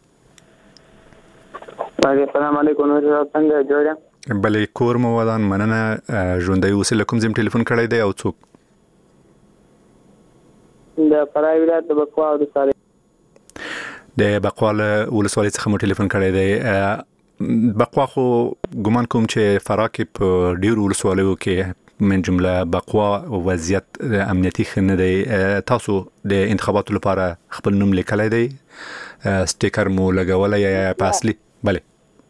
السلام علیکم څنګه جوړه بلې کور مو ودان مننه ژوندۍ اوسې کوم زم ټلیفون کړی دی او څوک د فرای ولایت د بقوا ولسوالۍ د بقوا ولسوالۍ څخه مو ټلیفون کړی دی بقوا خو ګمان کوم چې فراکې په ډیرو ولسوالیو کې من جمله بقوا وضعیت امنیتي خنه دی تاسو د انتخاباتو لپاره خپل نوم لیکلی دی سټیکر مو لګولای یا پاسلی بله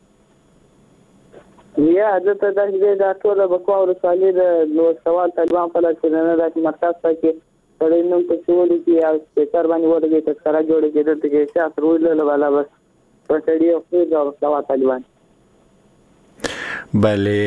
یا دته د ټول بقوا ولسوالۍ د نو سوال طالبان په لار کې نه راځي مرکز ته کې سړی نوم په شولې کې او سپیکر باندې ورګي تذکره جوړ کېدل چې شاعت روله والا بس په سړی او د سوال طالبان بله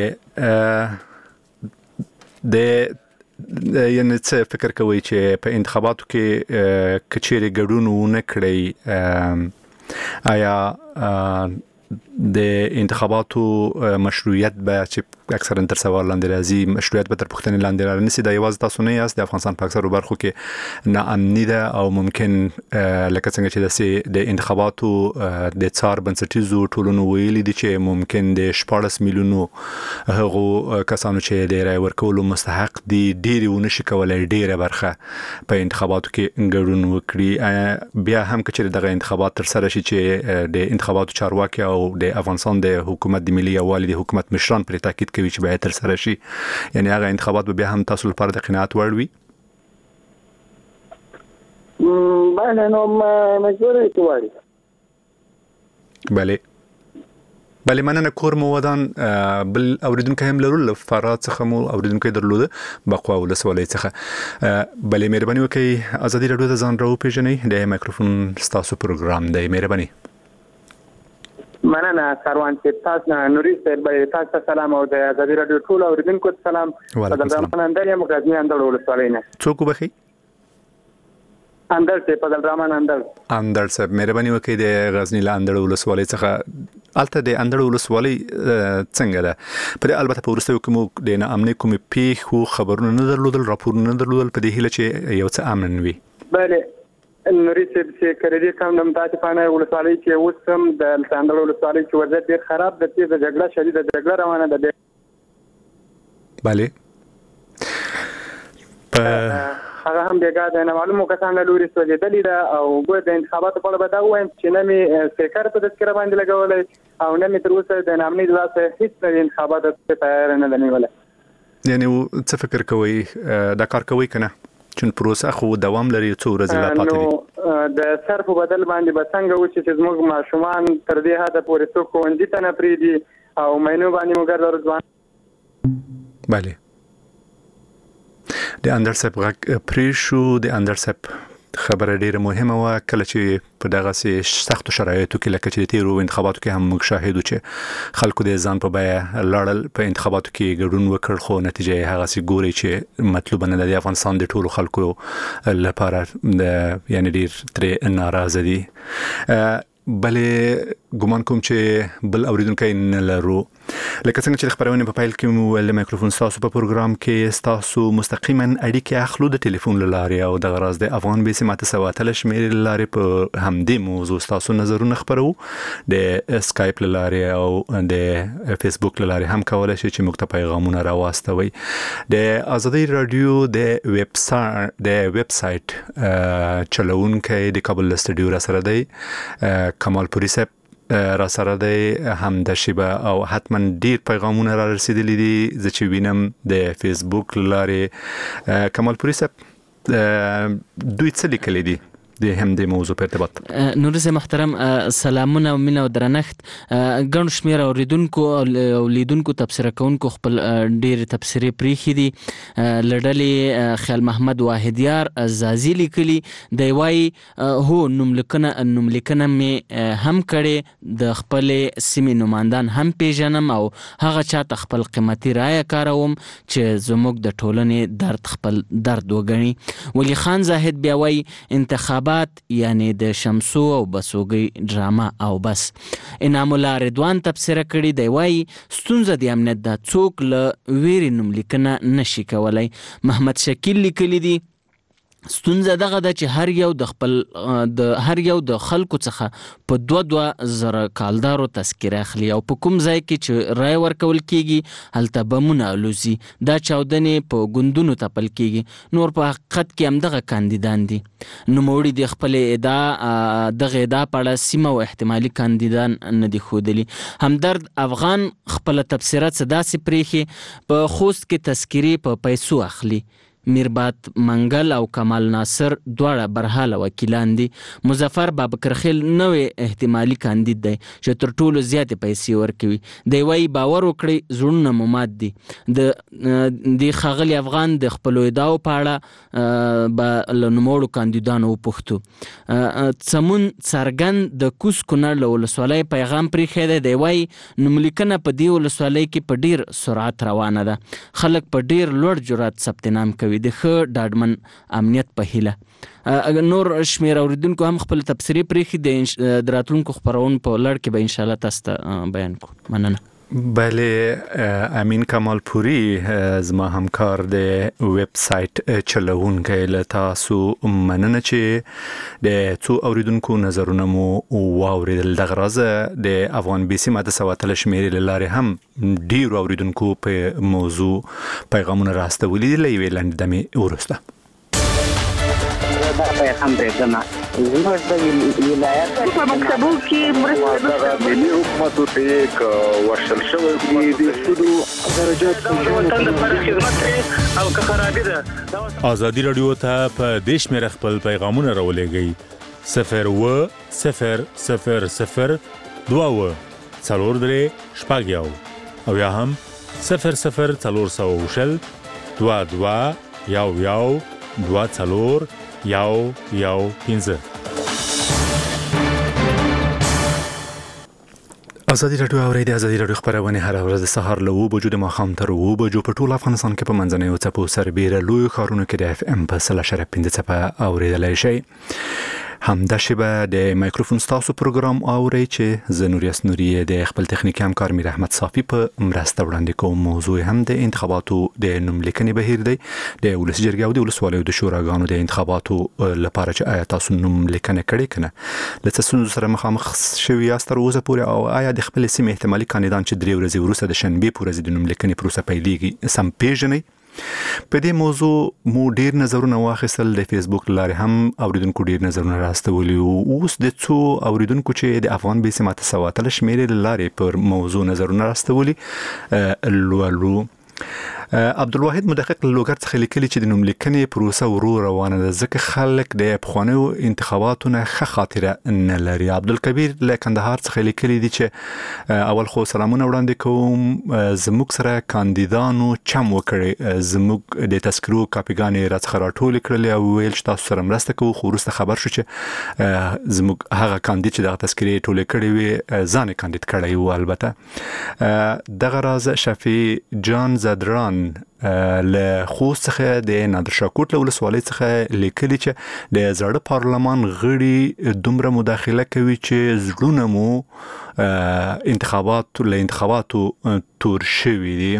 د یعنی څه فکر کوي چې په انتخاباتو کې کچېری ګډون ونه کړی آیا د انتخاباتو مشروعیت به چې اکثرا تر سوال لاندې راځي مشروعیت به تر پوښتنې لاندې رانیسي د یوازې تاسو نه یاست د افغانستان په اکثرو برخو کې نا امني ده او ممکن لکه څنګه چې د انتخاباتو د څار بنسټیزو ټولنو ویلي دي چې ممکن د 14 میلیونو هغه کسانو چې د رای ورکولو مستحق دي ډېری ونشي کولای ډېره برخه په انتخاباتو کې ګډون وکړي بیا هم چې دغه انتخابات تر سره شي چې د انتخاباتو چارواکي او د افغانستان د حکومت د ملي یووالي د حکومت مشران پر تاکید کوي چې باید تر سره شي یعنی هغه انتخابات به هم تاسو لپاره د قناعت وړ وي باندې نو مجبورې کوي بله مننه کور مو ودان بل اوریدونکو هم لرل فرات څخه مو اوریدونکو درلوده بقوا ولسوالۍ څخه بله مهرباني وکړئ ازادي راډیو د ځان راو پیژنئ د مایکروفون ستاسو پروګرام دی مهرباني مننه کاروان چې تاسو نوري صاحب تاسو سلام او د ازادي راډیو ټول اوریدونکو سلام وعلیکم السلام اندر یم غزنی اندر ولسوالۍ نه څوک بخي اندر ته بدل رحمان اندر صاحب مهرباني وکړئ د غزنی له اندر ولسوالۍ څخه الته د اندر ولسوالۍ څنګه ده په البته په ورستیو کې مو د امنیت کومې پیښو خبرونه نه درلودل راپورونه نه درلودل په دې هیله چې یو څه امن وي بله نوري چې کړي کوم د متاسفانه ولسوالۍ چې وسم د اندر ولسوالۍ چې وضعیت ډیر خراب د تیز جګړه شدید جګړه روانه ده بله هغه هم بیګا د معلومو کسانو لوري سوځېدلې ده او ګور د انتخاباتو په اړه دا وایم چې نه می سپیکر په تذکره باندې لګولای او نه می تر اوسه د نامني ځاسه هیڅ انتخابات ته تیار نه ده نیولای یعنی څه فکر کوي دا کار کوي کنه چې پروسه خو دوام لري څو ورځې لا پاتې دي د صرف بدل باندې به څنګه و چې زموږ ماشومان تر دې حد پورې څوک ونځي ته نه پریدي او مینو باندې موږ ځوان بله د اندر صاحب پریشو د اندر صاحب خبره ډیره مهمه و کله چې په دغه سختو شرایطو کې لکه چې تیرو انتخاباتو کې هم موږ شاهدو چې خلکو د ځان په بیه لړل په انتخاباتو کې ګډون وکړ خو نتیجه هغه سي ګوري چې مطلوب نه د افغانستان د ټولو خلکو لپاره یعنی ډیر تر ناراضه دي بلې ګمان کوم چې بل اوریدونکو نه لرو لکه څنګه چې خبرونه په فایل کې مو ول مایکروفون تاسو په پروګرام کې تاسو مستقیما اړیکه اخلو د ټلیفون لارې او د غراض د افغان بي سي ماته سواتل شمیر لارې په همدې موضوع تاسو نظرونه خبرو د اسکایپ لارې او د فیسبوک لارې هم کولای شئ چې موږ ته پیغامونه راوستوي د ازادي رادیو د ویب سټ چلوونکو د کابل استډیو را سره دی کمال پوری صاحب را سره دی هم د شیبه او حتما ډیر پیغامونه را رسیدلي دي چې وینم د فیسبوک لارې کمال پوری صاحب دوی څه لیکلي دي د هم د موضوع په ارتباط. نورز محترم سلامونه او مینه او درنښت. ګڼ شمېر اوریدونکو او لیدونکو تبصره کوونکو خپل ډېر تبصرې پریښي دي. لړلې خیال محمد واحدیار زازي لیکلي دی وایي هو نوملیکنه مې هم کړې د خپلې سیمې نمایندان هم پیژنم او هغه چاته خپل قیمتي رایه کاروم چې زموږ د ټولنې درد خپل درد وګڼي. ولی خان زاهد بیا وایي انتخابات یعنی د شمسو او بسوګي ډراما او بس. انعام الله رضوان تبصره کړي دی وایي ستونزه د امنیت ده، څوک له ویرې نوملیکنه نشي کولای. محمد شکیل لیکلی دی ستونزه دغه ده چې هر یو د خلکو څخه په 2,000 کالدارو تذکره اخلي او په کوم ځای کې چې رای ورکول کیږي هلته بمونه الوزي. دا چاودنې په ګوندونو تپل کیږي. نور په حقیقت کې هم دغه کاندیدان دي. نوموړي د خپل دغه ادعا په اړه سیمه او احتمالي کاندیدان نه دي ښودلي. همدرد افغان خپل تبصره څه داسې پریښي په خوست کې تذکرې په پیسو اخلي. میربات منګل او کمال ناصر دواړه برحاله وکیلان دي. مظفر بابکرخیل نوې احتمالي کاندید دی چې تر ټولو زیاتې پیسې ورکوي. دی وایي باور وکړئ زړونه مو مات دي. د ښاغلي افغان د خپلو ادعاو په اړه به له نوموړو کاندیدانو وپوښتو. څمون څرګند د کوز کونړ له ولسوالۍ پیغام پریښی دی. دی وایي نوملیکنه په دې ولسوالۍ کې په ډیر سرعت روانه ده. خلک په ډیر لوړ جرأت ثبت نام کوي د ښه ډاډمن امنیت په هیله. نور شمېر اوریدونکو هم خپل تبصرې پریښي د راتلونکو خپرونو په لړ کې به انشاءالله تاسو ته بیان کوو. مننه. بله امین کمال پوری زما همکار د ویب سایټ چلوونکی له تاسو مننه چې د څو اوریدونکو نظرونه مو واوریدل. دغه راز د افغان بي سي ماته 1 شمیرې له لارې هم ډیرو اوریدونکو په موضوع پیغامونه راستولي دي. له یوې لنډې دمې وروسته دا پیغام درځم زموږ د ولایت په مکتبو کې مرسته ملي حکومت ته ورشل شوی دی د سودو درجات وطن لپاره خدمت او که خرابې ده. ازادي رادیو ته په دیش مې خپل پیغامونه راولېږئ 01000 2 څلور درې شپږ یو او یا هم 00400 22 یو 2 څلور یو 15. ازادي رادیو اوري د ازادي رادیو خبرونه هر ورځ د سهار له 9 بجو د ماښام تر 9 بجو په ټول افغانستان کې په منځنۍ او څپو سربېره لوی ښارونو کې د FM په 0.5 څپه اوریدلای شي. همدا شبه د مایکروفون ستاسو پروګرام اوري چې زنوریاس نوري د خپل تخنیکی همکار میر احمد صافی په مرسته وړاندې کوم. موضوع هم د انتخاباتو د نوملیکنې بهیر دی. د ولس جرګې او د ولسوالیو د شوراګانو د انتخاباتو لپاره چې آیا تاسو نوملیکنه کړې کنه لته څه سره مخامخ شوي یاست تر اوسه پورې او آیا د خپل سیمې احتمالي کاندیدان چې 3 ورځې وروسته د شنبې پورې د نوملیکنې پروسه پیلېږي سم پیژنئ. په دې موضوع مو ډیر نظرونه واخیستل. د فیسبوک لارې هم اوریدونکو ډیر نظرونه راستولي او اوس د څو اوریدونکو چې د افغان بي سي ماته 1 شمیرې لارې پر موضوع نظرونه راستولي لولو. عبدالواحد مدقق لوګر څخه لیکلي چې د نوملیکنې پروسه ورو روانه ده ځکه خلک د پخوانیو انتخاباتو نه ښه خاطره نه لري. عبدالکبیر له کندهار څخه لیکلي دي چې اول خو سلامونه وړاندې کوم. زموږ سره کاندیدانو چم وکړي، زموږ د تذکرو کاپیګانې راڅخه راټولې کړلې او ویل چې تاسو سره مرسته کوو، خو وروسته خبر شو چې زموږ هغه کاندید چې دغه تذکرې ټولې کړې وي ځان یې کاندید کړی و. البته دغه راز شفیع جان زدران له خوست څخه د نادرشاه کوټ له ولسوالۍ څخه لیکلي چې د زړه پارلمان غړي دومره مداخله کوي چې زړونه مو انتخاباتو تور شوي دي.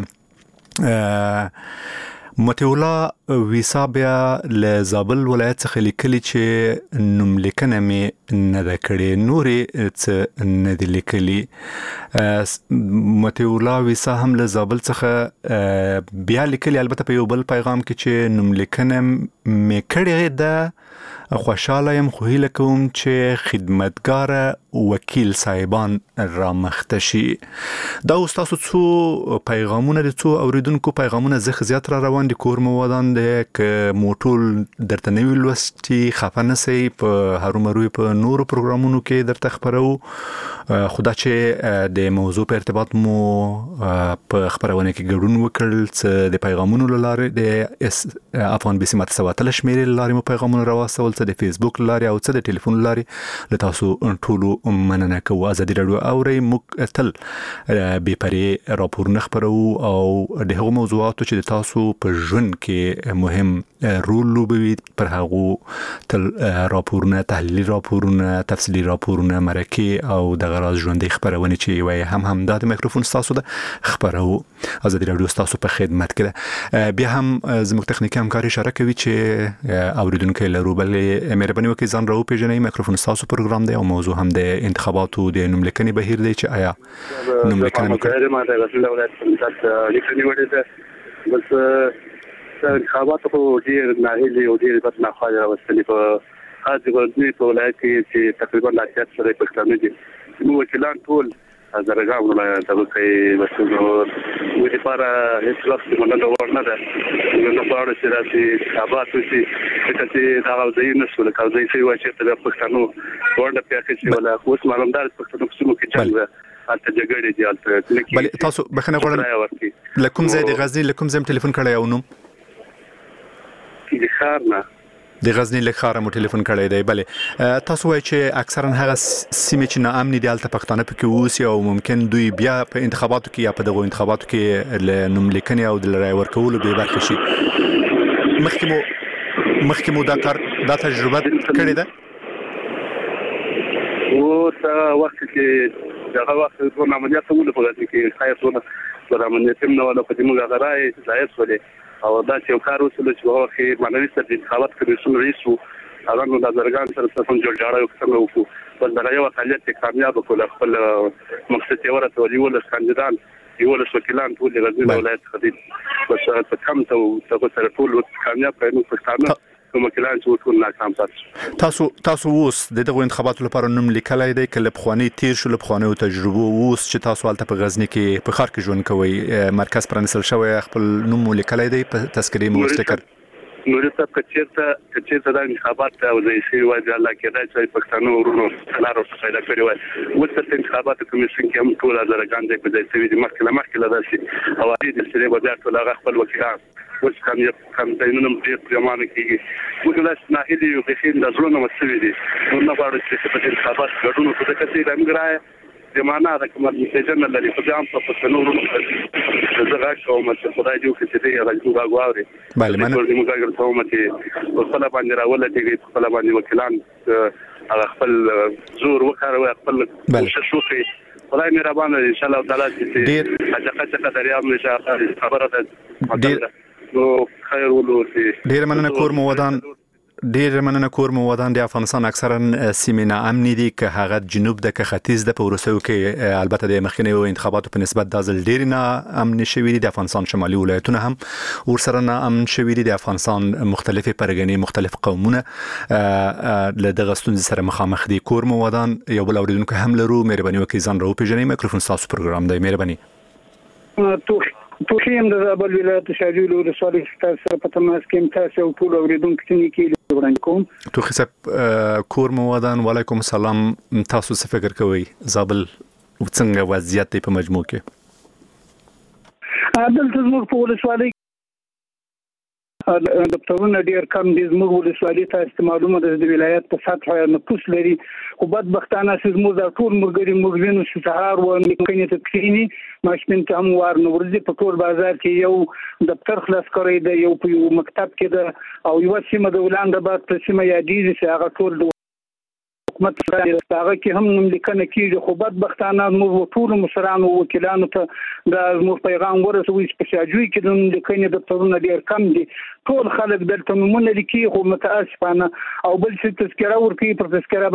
متولا ویسا بیا له زابل ولایت څخه لیکلي چې نوملیکنه مې نه ده کړې، نورې څه نه دي لیکلي. متولا ویسا هم له زابل څخه بیا لیکلي البته په یو بل پیغام کې چې نوملیکنه مې کړې ده خوشاله يم خو هیله کوم چې خدمتګار وکیل صاحبان را مختشي دا تاسو څو پیغامونه د څو اوریدونکو پیغامونه زیات را روان دي کور موادان د ک موټول درته نوی لوستي خفنه سي په هرومروي په نورو پروګرامونو کې درته خبرو خدا چې د موضوع په ارتباط مو په خبرونه کې ګډون وکړل څه د پیغامونو لاره د افغان بي سي ماته سواتل شمیرې لاره مو پیغامونه راوستل څه د فیسبوک لاره او څه د ټلیفون لاره له تاسو ټولو مننه کوو ازادي رادیو اوري مقتل به پري راپورونه خبرو او د هغو موضوعاتو چې تاسو په ژوند کې مهم رول لوبوي پر هغه تل راپورونه تحلیلي راپورونه تفصیلي راپورونه مرکه او د غراض ژوندۍ خبرونه چې وای هم د میکروفون تاسو د خبرو ازادي رادیو تاسو په خدمت کې بیا هم زموږ تخنیکی همکاري اشاره کوي چې اوریدونکو لرو بلې مهرباني وکړئ ځان راو پیژنئ میکروفون تاسو پروګرام دی او موضوع هم د انتخاباتو د نوملیکنې بهیر دی چې آیا نوملیکنه کوي ما د غزل ولایت په لیکنې وړي ده بس انتخاباتو په ډیر ناهیلي او ډیر بد نخواله راوستلې په هغه ورځې په ولایت کې چې تقریبا 80% سره پښتانه دي نو وکیلان ټول زرګاو ولایت ته کوي مسؤل و دي لپاره هیڅ وخت مننه ورنه ده نو په اړه چې راځي انتخابات وشي چې دا غوځي نشو له کوي چې وایي چې د پښتنو ورنه پیاکې چې ولا اوس معلومدار پښتنو کوم کې چل البته جګړې دي البته بل تاسو بخنه غواړم لکم زید غزنی لکم زم ټلیفون کړی او نو د خارنه د غزنی له خاره مو ټلیفون کړی دی بله تاسو وایي چې اکثرا هغه سیمې چې ناامن دي البته پښتانه پکې اوسي او ممکن دوی بیا په انتخاباتو کې یا په دغه انتخاباتو کې له نوملیکنې او د رای ورکولو به برخه شي مخکې مو دا تجربه کړې ده او تا وخت کې هغه وخت په عملیات ټول په دې کې خایسونه د عملیات نو ولا په دې موږ غراي ځای سولې او دا چې کار وسول چې هغه کې معنوي ست انتخابات کمیسیون رئیس وو هغه نو د زرګان سره څنګه جوړ څنګه وکړو بل دا یو فعالیت کامیاب کول خپل مقصد یې ورته ولول کاندیدان یو له وکیلان ټول د غزنی ولایت خدي بس په کم ته سره ټول کامیاب کړو پښتانه کوم وکیلان چې ټول ناکام پاتې تاسو اوس دغه انتخاباتو لپاره نوم لیکلای دی کله بخوانی تیر شو بخوانی او تجربه اوس چې تاسو البته په غزنی کې په خار کې ژوند کوي مرکز پرانسل شوی خپل نوم لیکلای دی په تذکری مو استکر نور څه کچېرته د انتخابات او د سیاسي وضع الله کې دا چې پښتنو ورونو څلارو څه پیدا کړی وای وڅ انتخابات کمیسیون کې هم ټول زرګان د په ځای سوي د مخکله داسي او د سری بازار ټول هغه خپل وکیلان وڅ کم دینونو په پیمانه کې وګورئ ناهیلي او بخیل د ځلونو مسوي دي نو نه غواړي چې په انتخابات ګډون وکړي چې د امګرای زمانہ د کومه میسجن لري په ځام په پښتنو ورونو زغا کوم چې خدای دې وکړي چې راځو غواړي بله مننه موږ هغه کوم چې په خپل باندې راولته په خپل باندې وکیلان هغه خپل زور وکړي خپل کوشش وکړي خدای مهربان ان شاء الله تعالی چې حاجه دریاب نشه خبره ده نو خیر ولوسی ډیر مننه کور موادان د افغانستان اکثرا سیمې ناامنې دي که هغه جنوب د که ختیځ د پروسو کې البته د مخکنی انتخاباتو په نسبت د ځل ډیر ناامن شوي دي د افغانستان شمالي ولایتونه هم ورسره ناامن شوي دي د افغانستان مختلفې پرګنې مختلف قومونه له دغه ستونزې سره مخامخ دي کور موادان یو بل اوریدونکو هم لرو مهرباني وکړئ ځان راوپېژنئ میکروفون ستاسو پروګرام دی مهرباني توخیم د زابل ولایت شاجول ولسوالۍ تاسو په تماس کې تاسو ټول اوریدونکو ته کې وړاندې کوم توخی صاحب کور موادان وعلیکم السلام تاسو څه فکر کوئ زابل څنګه وضعیت په مجموع کې عادل زموږ په ولسوالۍ دکتورونه ډیر کم دي زموږ ولسوالۍ ته معلومه ده د ولایت په سطح نفوس لري خو بدبختانه زموږ د ټول مرګري مغزینو سهار و ممکنه تکرینی ماشین ته هم وار نو ورځي په ټول بازار کې یو دفتر خلاص کړی دی یو په مکتب کې ده او یو سیمه د ولاندباد په سیمه یادېږي چې هغه ټول حکومت سره هغه کې هم نملیکنه کیږي خو بدبختانه موږ ټول مشرانو وکیلانو ته د موږ پیغام ورسوي چې په شاجوي کې د نملیکنې دفترونه ډیر کم دي ټول خلک دلته نمونه لیکي خو متاسفانه او بل څه تذکره ورکړي پر تذکره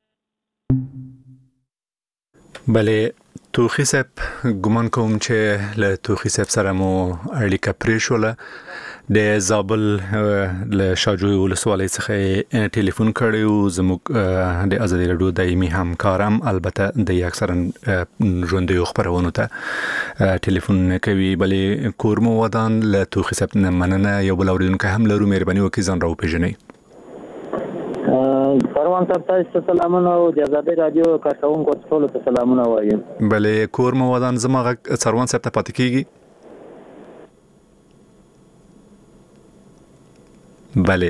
بله توخی صاحب ګمان کوم چې له توخی صاحب سره مو اړیکه پرې شوله د زابل له شاجوی ولسوالۍ څخه ټلیفون کړی زموږ د ازادي رادیو دایمي همکارم البته د اکثرا ژوندۍ خبرونو ته ټلیفون کوي بلې کورمو ودان له توخي سپ نه مننه یو بل اوریدونکو هم لرو مهرباني وکړئ ځان راو پیژنئ. سروان صاحب تاسو سلامونه او د ازادي رادیو کارکونکو ټول ته سلامونه وایم. بلې کورمو ودان زما سروان صاحب ته پاتې کیږي. بله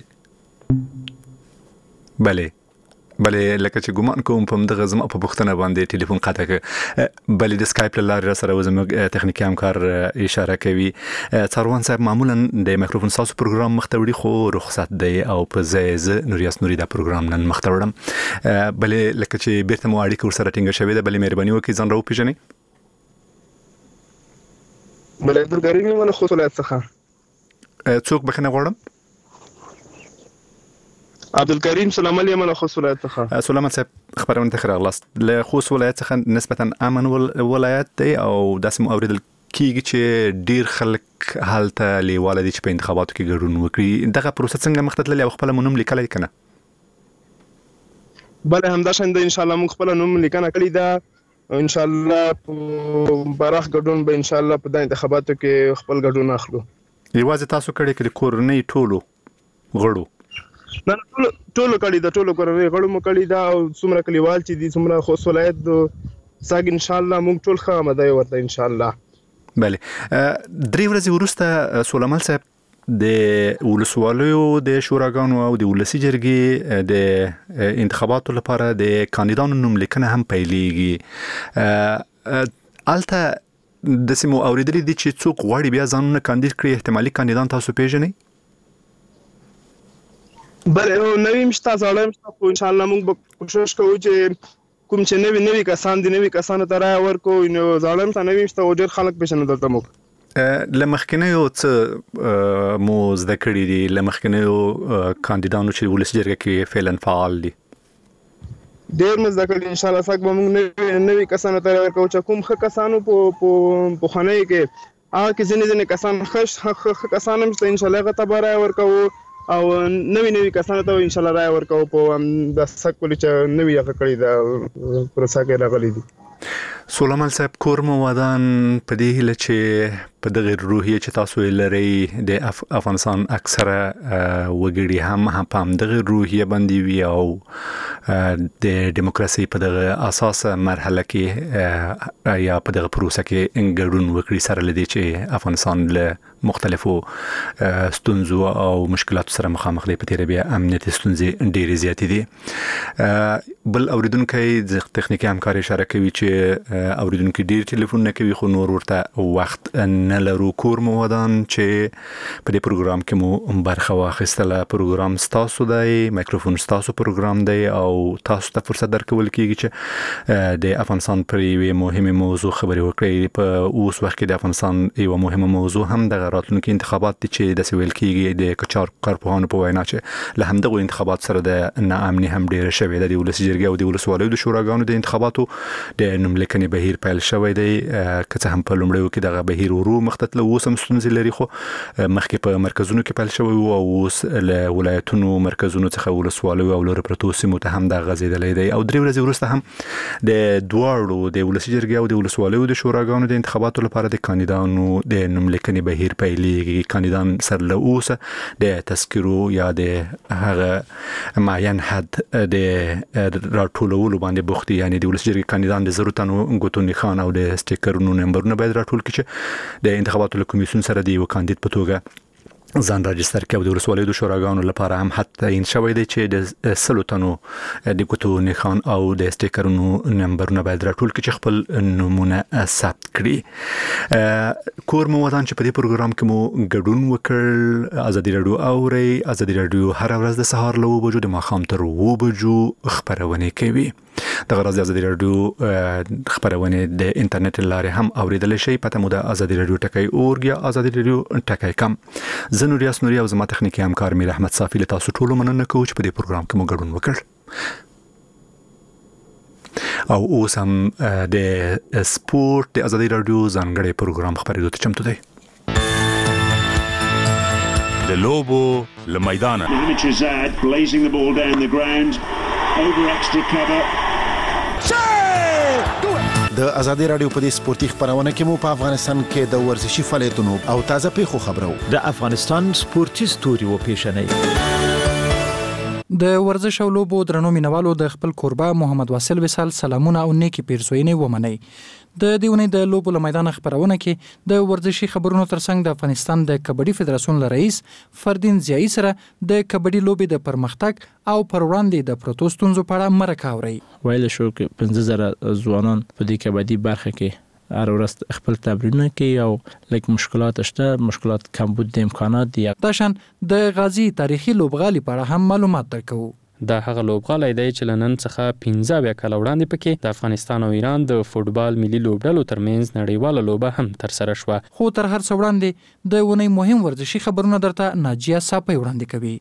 لکه چې ګومان کوم په مدغه زما په پښتنه باندې ټلیفون قطع ک بلې د سکایپ لاره سره زموږ تخنیکی همکار اشاره کوي. څاروان صاحب معمولا د مایکروفون ساسو پروګرام مختوړي خو رخصت دی او په زیزه نوریاس نوري دا پروګرام نن مختوړم بلې لکه چې بیرته مو اړیکه ور سره ټینګه شوې ده بلې مهرباني وکړئ ځان راو پیژنئ. بلې عبدالکریم ونه خو ولایت څخه څوک بخنه غواړم عبدالکریم سلام علیکم له خوست ولایت څخه. سلام صاحب خبرونه ته خراغلاست له خوست ولایت څخه نسبتا امن ولایت دی او داسې اوریدل کیږي چې ډیر خلک حالته لیواله دي چې په انتخاباتو کې ګډون وکړي. دغه پروسه څنګه مخ ته تللی او خپل نوم لیکلی کنه؟ بله همدا شند ان شاء الله موږ خپل نوم لیکنه کړی دا ان شاء الله براخ ګډون به ان شاء الله په انتخاباتو کې خپل ګډون اخلو. یوازې تاسو کړی کړي کورنۍ ټولو غړو؟ نه ټولو کړي دا ټولو کورنۍ غړو مو کړي دا او څومره کلیوال چې دي څومره خوست ولایت ساګ ان شاء الله موږ ټول ښه آماده ورته ان شاء الله. بله درې ورځې وروسته سولمل صاحب د ولسوالیو د شوراګانو او د ولسی جرګې د انتخاباتو لپاره د کاندیدانو نوم لیکنه هم پیلېږي. الته د سیمو اوریدلې دي چې څوک غواړي بیا ځانونه کاندید کړي احتمالي کاندیدان تاسو پیژنئ؟ بله نوی مشته زاړه مشته خو ان شاء الله موږ به کوشش کوو چې کوم چې نوی کسان دي نوی کسانو ته رایه ورکو نو زاړه مشته نوی مشته او ډېر خلک پیژنه دلته موږ لمخکنیو څه مو زده کړي دي لمخکنیو کاندیدانو چې ولسی جرګه کې فعلا فعال دي ډېر مو زده کړي ان شاء الله ساک به موږ نوی کسانو ته رایه ورکو چې کوم ښه کسانو په خانه کې هغه کې ځینې کسان ښه کسان هم شته ان شاء الله هغه ته به رایه ورکو او نوی کسانو ته ان شاء الله رایه ورکو په د سک پولی چې نوی هغه کړی دا پروسه کې راغلي دي. سولمل صاحب کورمو ودان په دې هیله چې په دغه روحیه چې تاسو لري د افغانستان اکثره وګړي هم په دغه روحیه باندې وي او د دیموکراسي په دغه اساسه مرحله کې یا په دغه پروسه کې ګډون وکړي سره لدی چې افغانستان له مختلفو ستونزو او مشکلاتو سره مخامخ دی په تیر بیا امنیت ستونزې ډېرې زیاتې دي. بل اوریدونکو د تخنیکی همکاري اشاره کوي چې اوریدونکو ډېر ټلیفون نه کوي خو نور ورته وخت نه لرو. کورمو ودان چې په دې پروګرام کې مو برخه واخیستله پروګرام ستاسو دی مایکروفون ستاسو پروګرام دی او تاسو ته فرصت درکول کیږي چې د افغانستان پر یوه مهمه موضوع خبرې وکړئ. په اوس وخت کې د افغانستان یوه مهمه موضوع هم د راتلونکي انتخابات دي چې د سویل کیږي د کچار کارپوهانو په وینا چې له همدغه انتخابات سره د ناامني هم ډیره شوې ده. د ولسی جرګې او د ولسوالیو د شوراګانو د انتخاباتو د نوملیکنې بهیر پیل شوی دی که څه هم په لومړیو کې دغه بهیر ورو مخته اوس هم ستونزې لري خو مخکې په مرکزونو کې پیل شوی او اوس له ولایتونو مرکزونو څخه ولسوالیو او لوړ پرتو سیمو ته هم د غځېدلې دی او درې ورځې وروسته هم د دواړو د ولسی جرګې او د ولسوالیو د شوراګانو د انتخاباتو لپاره د کاندیدانو د نوملیکنې بهیر پیلېږي. کاندیدان سره له اوسه د تذکرو یا د هغه معین حد د راټولولو باندې بوخت دي یعنی د ولسی جرګې کاندیدان د ضرورتونو غوتونی خان او د سټیکرونو نمبرونه باید راټول کړي چې د انتخاباتو کمیسیون سره د یو کاندید په توګه ځان راجستر کړي او د ولسوالیو د شوراګانو لپاره هم حتی تعین شوی دی چې د سلوتنو د غوتونی خان او د سټیکرونو نمبرونه باید راټول کړي چې خپل نمونه ثبت کړي. کورمو ودان چې په دې پروګرام کې مو ګډون وکړ ازادي رادیو اوري ازادي رادیو هر ورځ د سهار له 9 بجو د ماښام تر 2 بجو خبرونه کوي. دغه راز ازادي رادیو خبرونه د انټرنیټ لارې هم اوریدل شي. پته مو د ازادي رادیو ټکای اورګ یا ازادي رادیو ټکای کم. زنوریاس نوري او زما تخنیکی همکار میر احمد صافی له تاسو ټول مننه کوم چې په دې پروګرام کې مو ګډون وکړ. او اوس هم د سپورت د ازادي رادیو ځانګړي پروګرام خبرېدو ته چمتو دی. د لوبو له میدانه. د ازادي رادیو په دې سپورتي خبرونه کې مو په افغانستان کې د ورزشي فعالیتونو او تازه پیښو خبرو. د افغانستان سپورتي ستوري و پیښنې. د ورزش او لوبو درنو مینوالو د خپل کوربه محمد واصل وصال سلامونه او نیکی پیرزوینې ومني. د دیونې د لوبو له میدان خبرونه کې د ورزشي خبرونو ترڅنګ د افغانستان د کبډي فدراسیون رئیس فردین ضیائی سره د کبډي لوبې د پرمختګ او پر وړاندې د پروتو ستونزو په اړه مرکه اوري. ویل شو چې 15000 ځوانان په دې کبډي برخه کې هر ورځ خپل تمرینونه کوي او لکه مشکلات شته، مشکلات کمبود د امکانات دي. داشان د غازی تاریخي لوبغالي په اړه هم معلومات درکو. دا هغه لوبغالی دی چې لنن څخه 15 کال وړاندې پکې د افغانستان او ایران د فوتبال ملي لوبډلو ترمنځ نړیواله لوبه هم ترسره شوه. خو تر هر څه وړاندې د ونی مهم ورزشي خبرونه درته ناجیه صافی وړاندې کوي.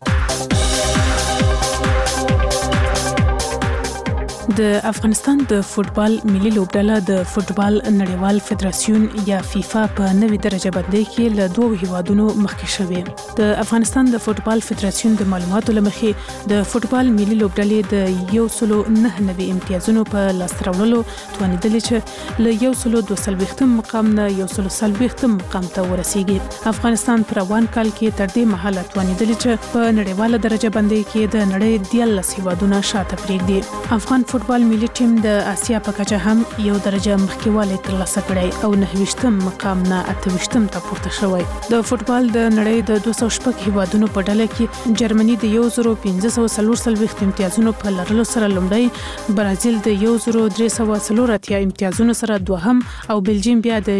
د افغانستان د فوتبال ملي لوبډله د فوتبال نړیوال فدراسیون یا فیفا په نوې درجه بندۍ کې له 2 هیوادونو مخکې شوې. د افغانستان د فوتبال فدراسیون د معلوماتو لمخې د فوتبال ملي لوبډلې د 109 امتیازونو په لاس راوړلو توانیدلې چې له 122 مقام نه 140 مقام ته ورسیږي. افغانستان په روان کال کې تر دې مهاله توانیدلې چې په نړیواله درجه بندۍ کې د نړۍ 14 هیوادونه شاته پرېږدي. افغان فوتبال ملي ټیم د آسیا په کچه هم یو درجه مخکېوالی ترلاسه کړی او 29 مقام نه 28 ته پورته شوی. د فوتبال د نړۍ د 206 هیوادونو په ډله کې جرمني د 1544 امتیازونو په لرلو سره لومړی، برازیل د 1384 امتیازونو سره دوهم او بلجیم بیا د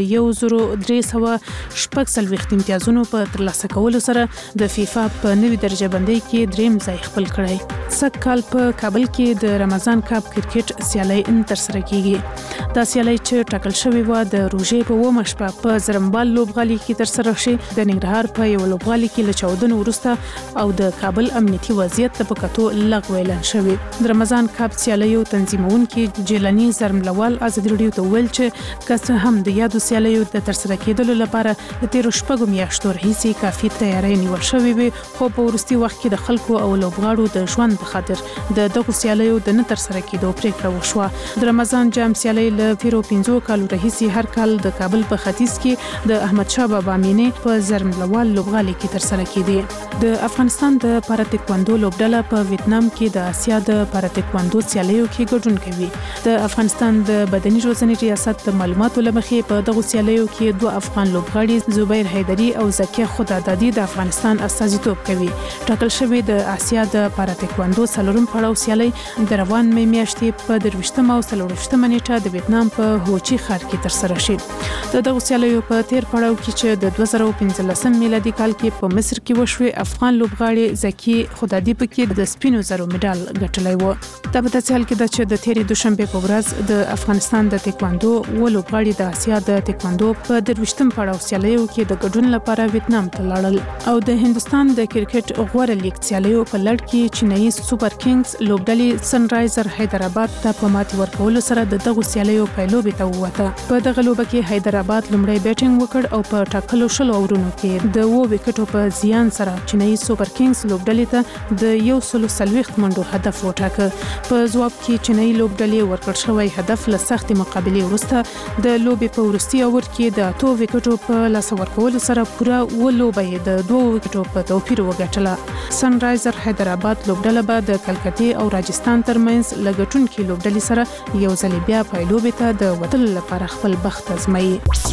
1340 امتیازونو په ترلاسه کولو سره د فیفا په نوې درجه بندۍ کې دریم ځای خپل کړی. سږ کال په کابل کې د رمضان کپ کرکټ سیالي ترسره کیږي. دا سیالي چې ټاکل شوې و د روژې په 9 شپه په زرمبال لوبغالي کې ترسره شي. د ننګرهار په یو لوبغالي کې له چاودنو وروسته او د کابل امنیتي وضعیت ته په کتو لغوه اعلان شوی. د رمضان کپ سیالیو تنظیمونکي جیلانی زرملوال ازادي رادیو ته ویل چې که هم د یادو سیالیو د ترسره کېدلو لپاره د 13 میاشتو راهیسې کافي تیاری نیول شوې وي، خو په وروستي وخت کې د خلکو او لوبغاړو د ژوند په خاطر د دغو سیالیو د نه ترسره کېدو پریکړه وشوه. د رمضان جام سیالي له 15 کالو راهیسې هر کال د کابل په ختیځ کې د احمد شاه بابا مینې په زرملوال لوبغالي کې ترسره کېدي. د افغانستان د پارا تکواندو لوبډله په ویتنام کې د آسیا د پارا تکواندو سیالیو کې ګډون کوي. د افغانستان د بدني روزنې ریاست د معلوماتو لمخې په دغو سیالیو کې 2 افغان لوبغاړي زبیر حیدری او زکیه خدادادي د افغانستان استازیتوب کوي. ټاکل شوی د آسیا د پارا تکواندو څلورم پړاو سیالي د روان مې میاشتې په 23 او 24 نیټه د ویتنام په هوچی ښار کې ترسره شي. د دغو سیالیو په تیر پړاو کې چې د 2015 میلادي کال کې په مصر کې وشوي، افغان لوبغاړي زکی خدادي پکې د سپینو زرو مډال ګټلی و. دا په داسې حال کې ده چې د تیرې دوشنبه په ورځ د افغانستان د تکواندو و لوبغاړي د آسیا د تکواندو په 23 پړاو سیالیو کې د ګډون لپاره ویتنام ته لاړل او د هندستان د کرکټ غوړه لیګ سیالیو په لړ کې چینایي سوپر کینګز لوبډلې سن رایزر حیدرآباد ته په ماتې ورکولو سره د دغو سیالیو پیلوبې ته ووته. په دغه لوبه کې حیدرآباد لومړی بیټینګ وکړ او په ټاکلو 20 اورونو کې د 2 وکټو په زیان سره چینایي سوپر کینګز لوبډلې ته د 140 منډو هدف وټاکه. په ځواب کې چینایي لوبډلې ورکړ شوی هدف له سختې مقابلې وروسته د لوبې په وروستي اور کې د 8 وکټو په لاس ورکولو سره پوره لوبه د 2 وکټو په توپیر وګټله. سن رایزر حیدرآباد لوبډله به د کلکتې او راجستان ترمنځ لګټونکي لوبډلې سره یو ځل بیا پیلوبې ته د وتلو لپاره خپل بخت ازمایي.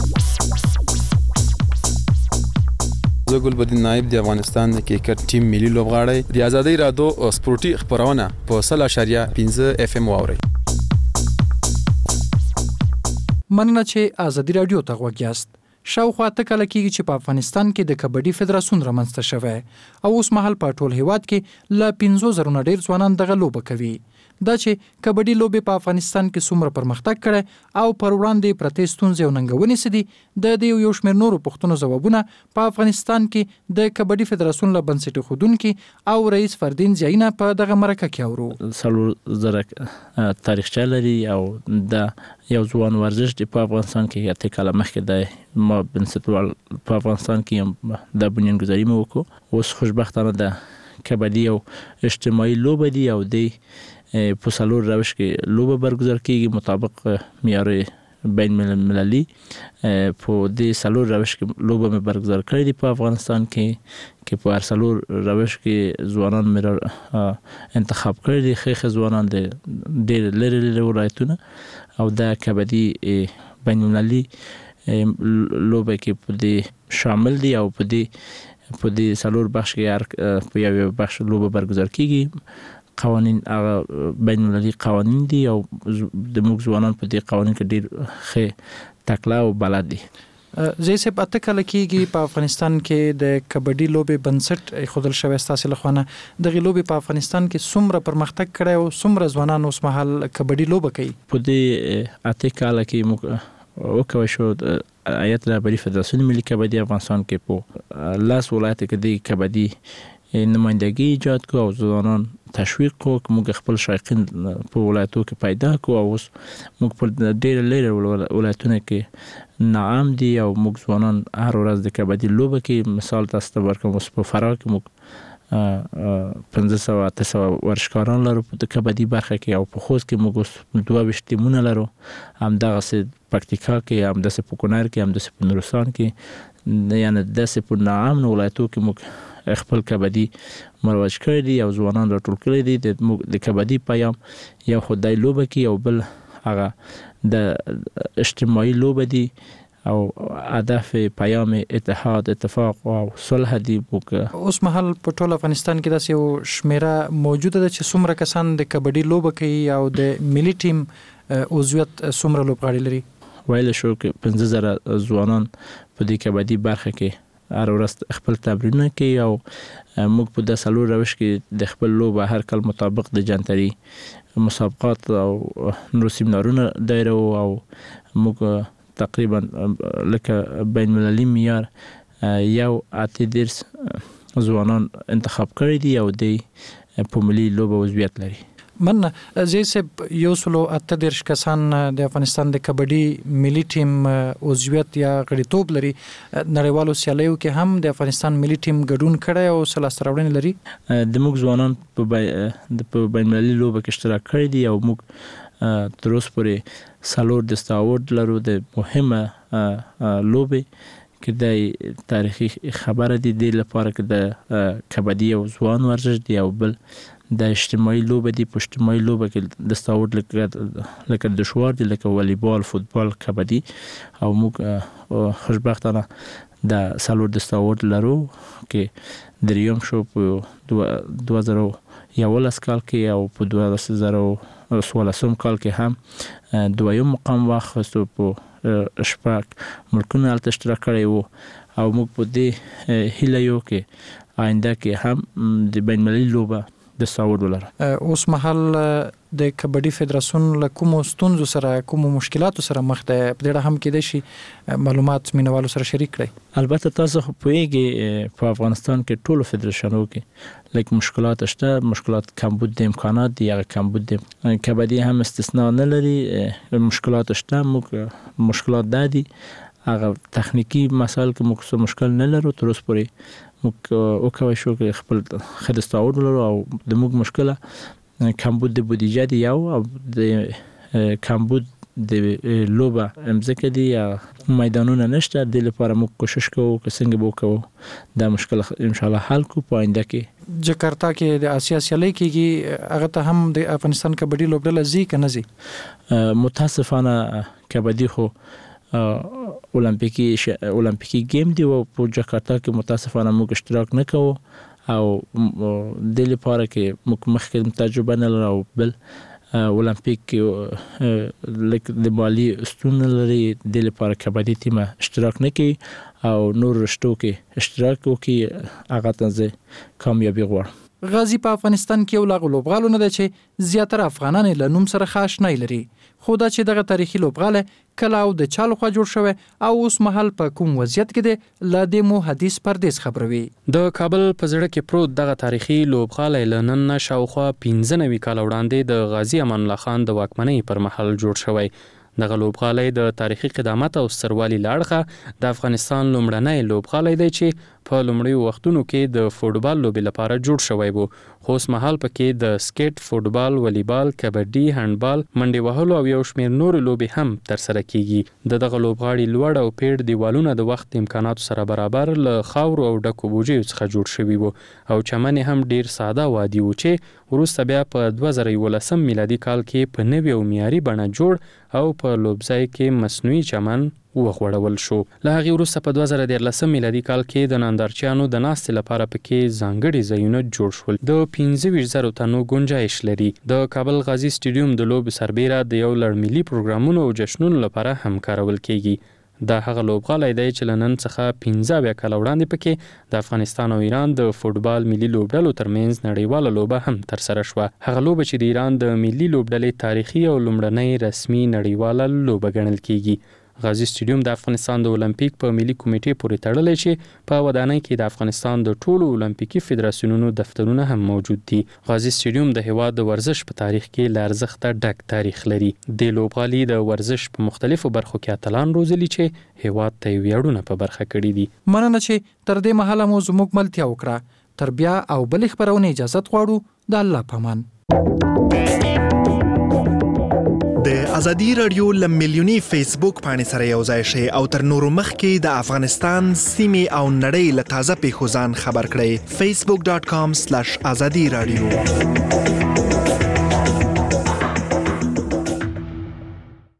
زه ګلبدین نایب د افغانستان د کرکټ ټیم ملي لوبغاړی د ازادي رادیو سپورتي خبرونه په 100.15 FM واوري. مننه چې ازادي رادیو ته غوږ یاست. شاوخوا ته کله کېږي چې په افغانستان کې د کبډي فدراسیون رامنځته شوی او اوس مهال په ټول هیواد کې له 15,000 نه ډیر ځوانان دغه لوبه کوي. دا چې کبډي لوبې په افغانستان کې څومره پرمختګ کړي او پر وړاندې پرتې ستونزې او ننګونې څه دي د یو شمېر نورو پوښتنو ځوابونه په افغانستان کې د کبډي فدراسیون له بنسټ ایښودونکي او رئیس فردین ځایونه په دغه مرکه کې اورو. څلور زره تاریخچه لري او دا یو ځوان ورزش دی په افغانستان کې اته کاله مخکې د ما بنسټوال په افغانستان کې د بنیانګذاري مو وکړو. اوس خوشبختانه د کبډي او اجتماعي لوبه دی او د په څلور روش کې لوبه برگزار کیږي مطابق معیار بین المللي. په دې څلور روش کې لوبه مې برگزار کړې دي په افغانستان کې په هر څلور روش کې ځوانان مې انتخاب کړی دي ښه ځوانان د ډېر لري ولایتونه او دا کبډي بین المللي لوبه کې په دې شامل دي او په دې څلور بخش کې په یو بخش لوبه برگزار کیږي. قوانین هغه بین المللي قوانین دي او د موږ ځوانان په دې قوانین کې ډېر ښه تکړه او بلد دي. زه سه په تکل کېږي په افغانستان کې د کبډي لوبې بنسټ خودل شوی ستاسو لخوانه د لوبې په افغانستان کې څومره پرمختګ کړی او څومره ځوانان اوس مهال کبډي لوبه کوي. په دې اته کال کې موږ وکوي شو آیت رهبری فدراسیون ملي کبډي افغانستان کې په لاس ولایت کې د کبډي نمائندګي ایجاد کو او ځوانان تشویق کو موږ خپل شایقین په ولایتو کې پیدا کو او اوس موږ په ډېر لري ولایتونو کې نعام دي او موږ ځوانان هر ورځ د کبډي لوبه کې مثال تاسو ته ورکوم اوس په فراه کې موږ 1500 ورزشکاران لرو په کبډي برخه کې او په خوست کې موږ 22 ټیمونه لرو همدغه سه پکتیکا کې همدغه په کونړ کې همدغه په نورستان کې یعنی داسې په نعام ولایتو کې موږ خپل کبډي مروج کړی دي او ځوانان راټول کړی دي د کبډي پیام یو خدای لوبه کې او بل هغه د اجتماعي لوبه دي او هدف پیام اتحاد اتفاق او صلح دی. اوس مهال په ټول افغانستان کې داسې یو شمیره موجوده ده چې څومره کسان د کبډي لوبه کوي او د ملي ټیم عضویت څومره لوبغاړي لري. ویل شو کې 15000 ځوانان په دې کبډي برخه کې هر ورځ خپل تمرینونه کوي او موږ په د څلور روش کې د خپل لوبه هر کال مطابق د جنتري مسابقات او نور سیمینارونه دایره او موږ تقریبا لکه بین المللي معیار یو اته درس ځوانان انتخاب کړی دي او د په ملي لوبه عضویت لري. من زه سه یو سلو اته درش کسان د افغانستان د کبډي ملي ټیم عضویت یا غړیتوب لري. نړیوالو سیالیو کې هم د افغانستان ملي ټیم ګډون کړی او سلاسته راوړنې لري. د موږ ځوانان په بین المللي لوبه کې اشتراک کړی دي او موږ تر اوسه پورې څلور دستاورد لرو د مهمه لوبه کې د تاریخي خبره دي د لپاره کې د کبډي او ځوان ورزش دی او بل د اجتماعي لوبه دي. په اجتماعي لوبه کې دستاورد لکه دشوار دي لکه والیبال فوتبال کبډي او موږ خوشبختانه د څلور دستاورد لرو کې دریوم شو په 2011 کال کې او په 2016 کال کې هم دویم مقام واخیستو. په شپږ ملکونه هلته اشتراک کړی وو او موږ په دې هیله یو کې آینده کې هم د بین المللي لوبه دستاورد ولرو. اوس مهال د کبډي فدراسیون له کومو ستونزو سره کومو مشکلاتو سره مخ ده په دې هم کې د شي معلومات مینوالو سره شریک کړئ. البته تاسو په یګي په افغانستان کې ټول فدراسیونو کې لکه مشکلات شته مشکلات کمبود د امکانات دی یا کمبود د کبډي هم استثناء نه لري مشکلات شته. موږ مشکلات دادي هغه تخنیکی مسایل کې موږ مشکل نه لرو تر اوسه پورې موږ وکوي شو کې خپل خدستاور لرو او د موږ مشکله کمبود د بودیجه دی او د کمبود د لوبه امزکه دی یا میدانونه نشته د لپاره موږ کوشش کوو چې څنګه وکړو دا مشکل ان شاء الله حل کو په آینده کې. جکارتا کې د آسیا سیالۍ کېږي هغه ته هم د افغانستان کبډي لوبډله زی کنه زی متاسفانه کبډي خو اولمپیکي گیم دی او په جکارتا کې متاسفانه موږ اشتراک نه کوو او د لپاره کې موږ مخکې تجربه نه لرو. بل اولمپیک کې لکه د مالی ستون لري د لپاره کبډي ټیم اشتراک نه کوي او نور رشتو کې اشتراک وکړي هغه ته کامیابی غواړم. غازی په افغانستان کې یو لاغ لوبغالو نه ده چې زیاتره افغانان له نوم سره خاص نه لري، خو دا چې دغه تاریخي لوبغاله کله او د چا لخوا جوړ شوی او اوس مهال په کوم وضعیت کې دی له دې مو حدیث پردیس خبروي. د کابل په زړه کې پروت دغه تاریخي لوبغالی له نن نه شاوخوا 95 کاله وړاندې د غازي امان الله خان د واکمنۍ پر مهال جوړ شوی. دغه لوبغالی د تاریخي قدامت او ستروالي له اړخه د افغانستان لومړنی لوبغالی دی چې په لومړیو وختونو کې د فوټبال لوبې لپاره جوړ شوی و، خو اوس مهال پکې د سکیټ، فوټبال، والیبال، کبډي، هندبال، منډې وهلو او یو شمېر نورې لوبې هم ترسره کیږي. دغه لوبغاړي لوړ او پیړ دیوالونه د وخت امکاناتو سره برابر له خاورو او ډکو بوجیو څخه جوړ شوي وو او چمن هم ډیر ساده وادي و چې وروسته بیا په 2011 میلادي کال کې په نوې او معیاري بڼه جوړ او په لوبځای کې مصنوعي چمن وغوړول شو. له هغې وروسته په 2013 میلادي کال کې د نندارچیانو د ناستې لپاره پکې ځانګړي ځایونه جوړ شول. د 25,000 تنو گنجایش لري. د کابل غازي سټیډیوم د لوبې سربیره د یو لړ ملي پروګرامونو او جشنونو لپاره هم کارول کیږي. دا هغه لوبغالی دی چې له نن څخه 15 کاله وړاندې پکې د افغانستان او ایران د فوټبال ملي لوبډلو ترمنځ نړیواله لوبه هم ترسره شوه. هغه لوبه چې د ایران د ملي لوبډلې تاریخي او لومړنۍ رسمي نړیواله لوبه ګڼل کیږي. غازي سټیډیوم د افغانستان د اولمپیک په ملي کمیټې پورې تړلی چې په ودانۍ کې د افغانستان د ټولو اولمپیکي فدراسیونونو دفترونه هم موجود دي. غازي سټیډیوم د هیواد د ورزش په تاریخ کې له ارزښته ډک تاریخ لري. د لوبغالي د ورزش په مختلفو برخو کې اتلان روزلي چې هیواد ته ویاړونه په برخه کړي دي. مننه چې تر دې مهاله مو زموږ ملتیا وکړه. تر بیا او بل خبرونه اجازه غواړو. د الله پامان. د ازادي رادیو لملیونی فیسبوک باندې سره یو ځای شي او تر نورو مخکې د افغانستان سیمې او نړۍ له تازه پیښو ځان خبر کړئ. facebook.com/azadi radio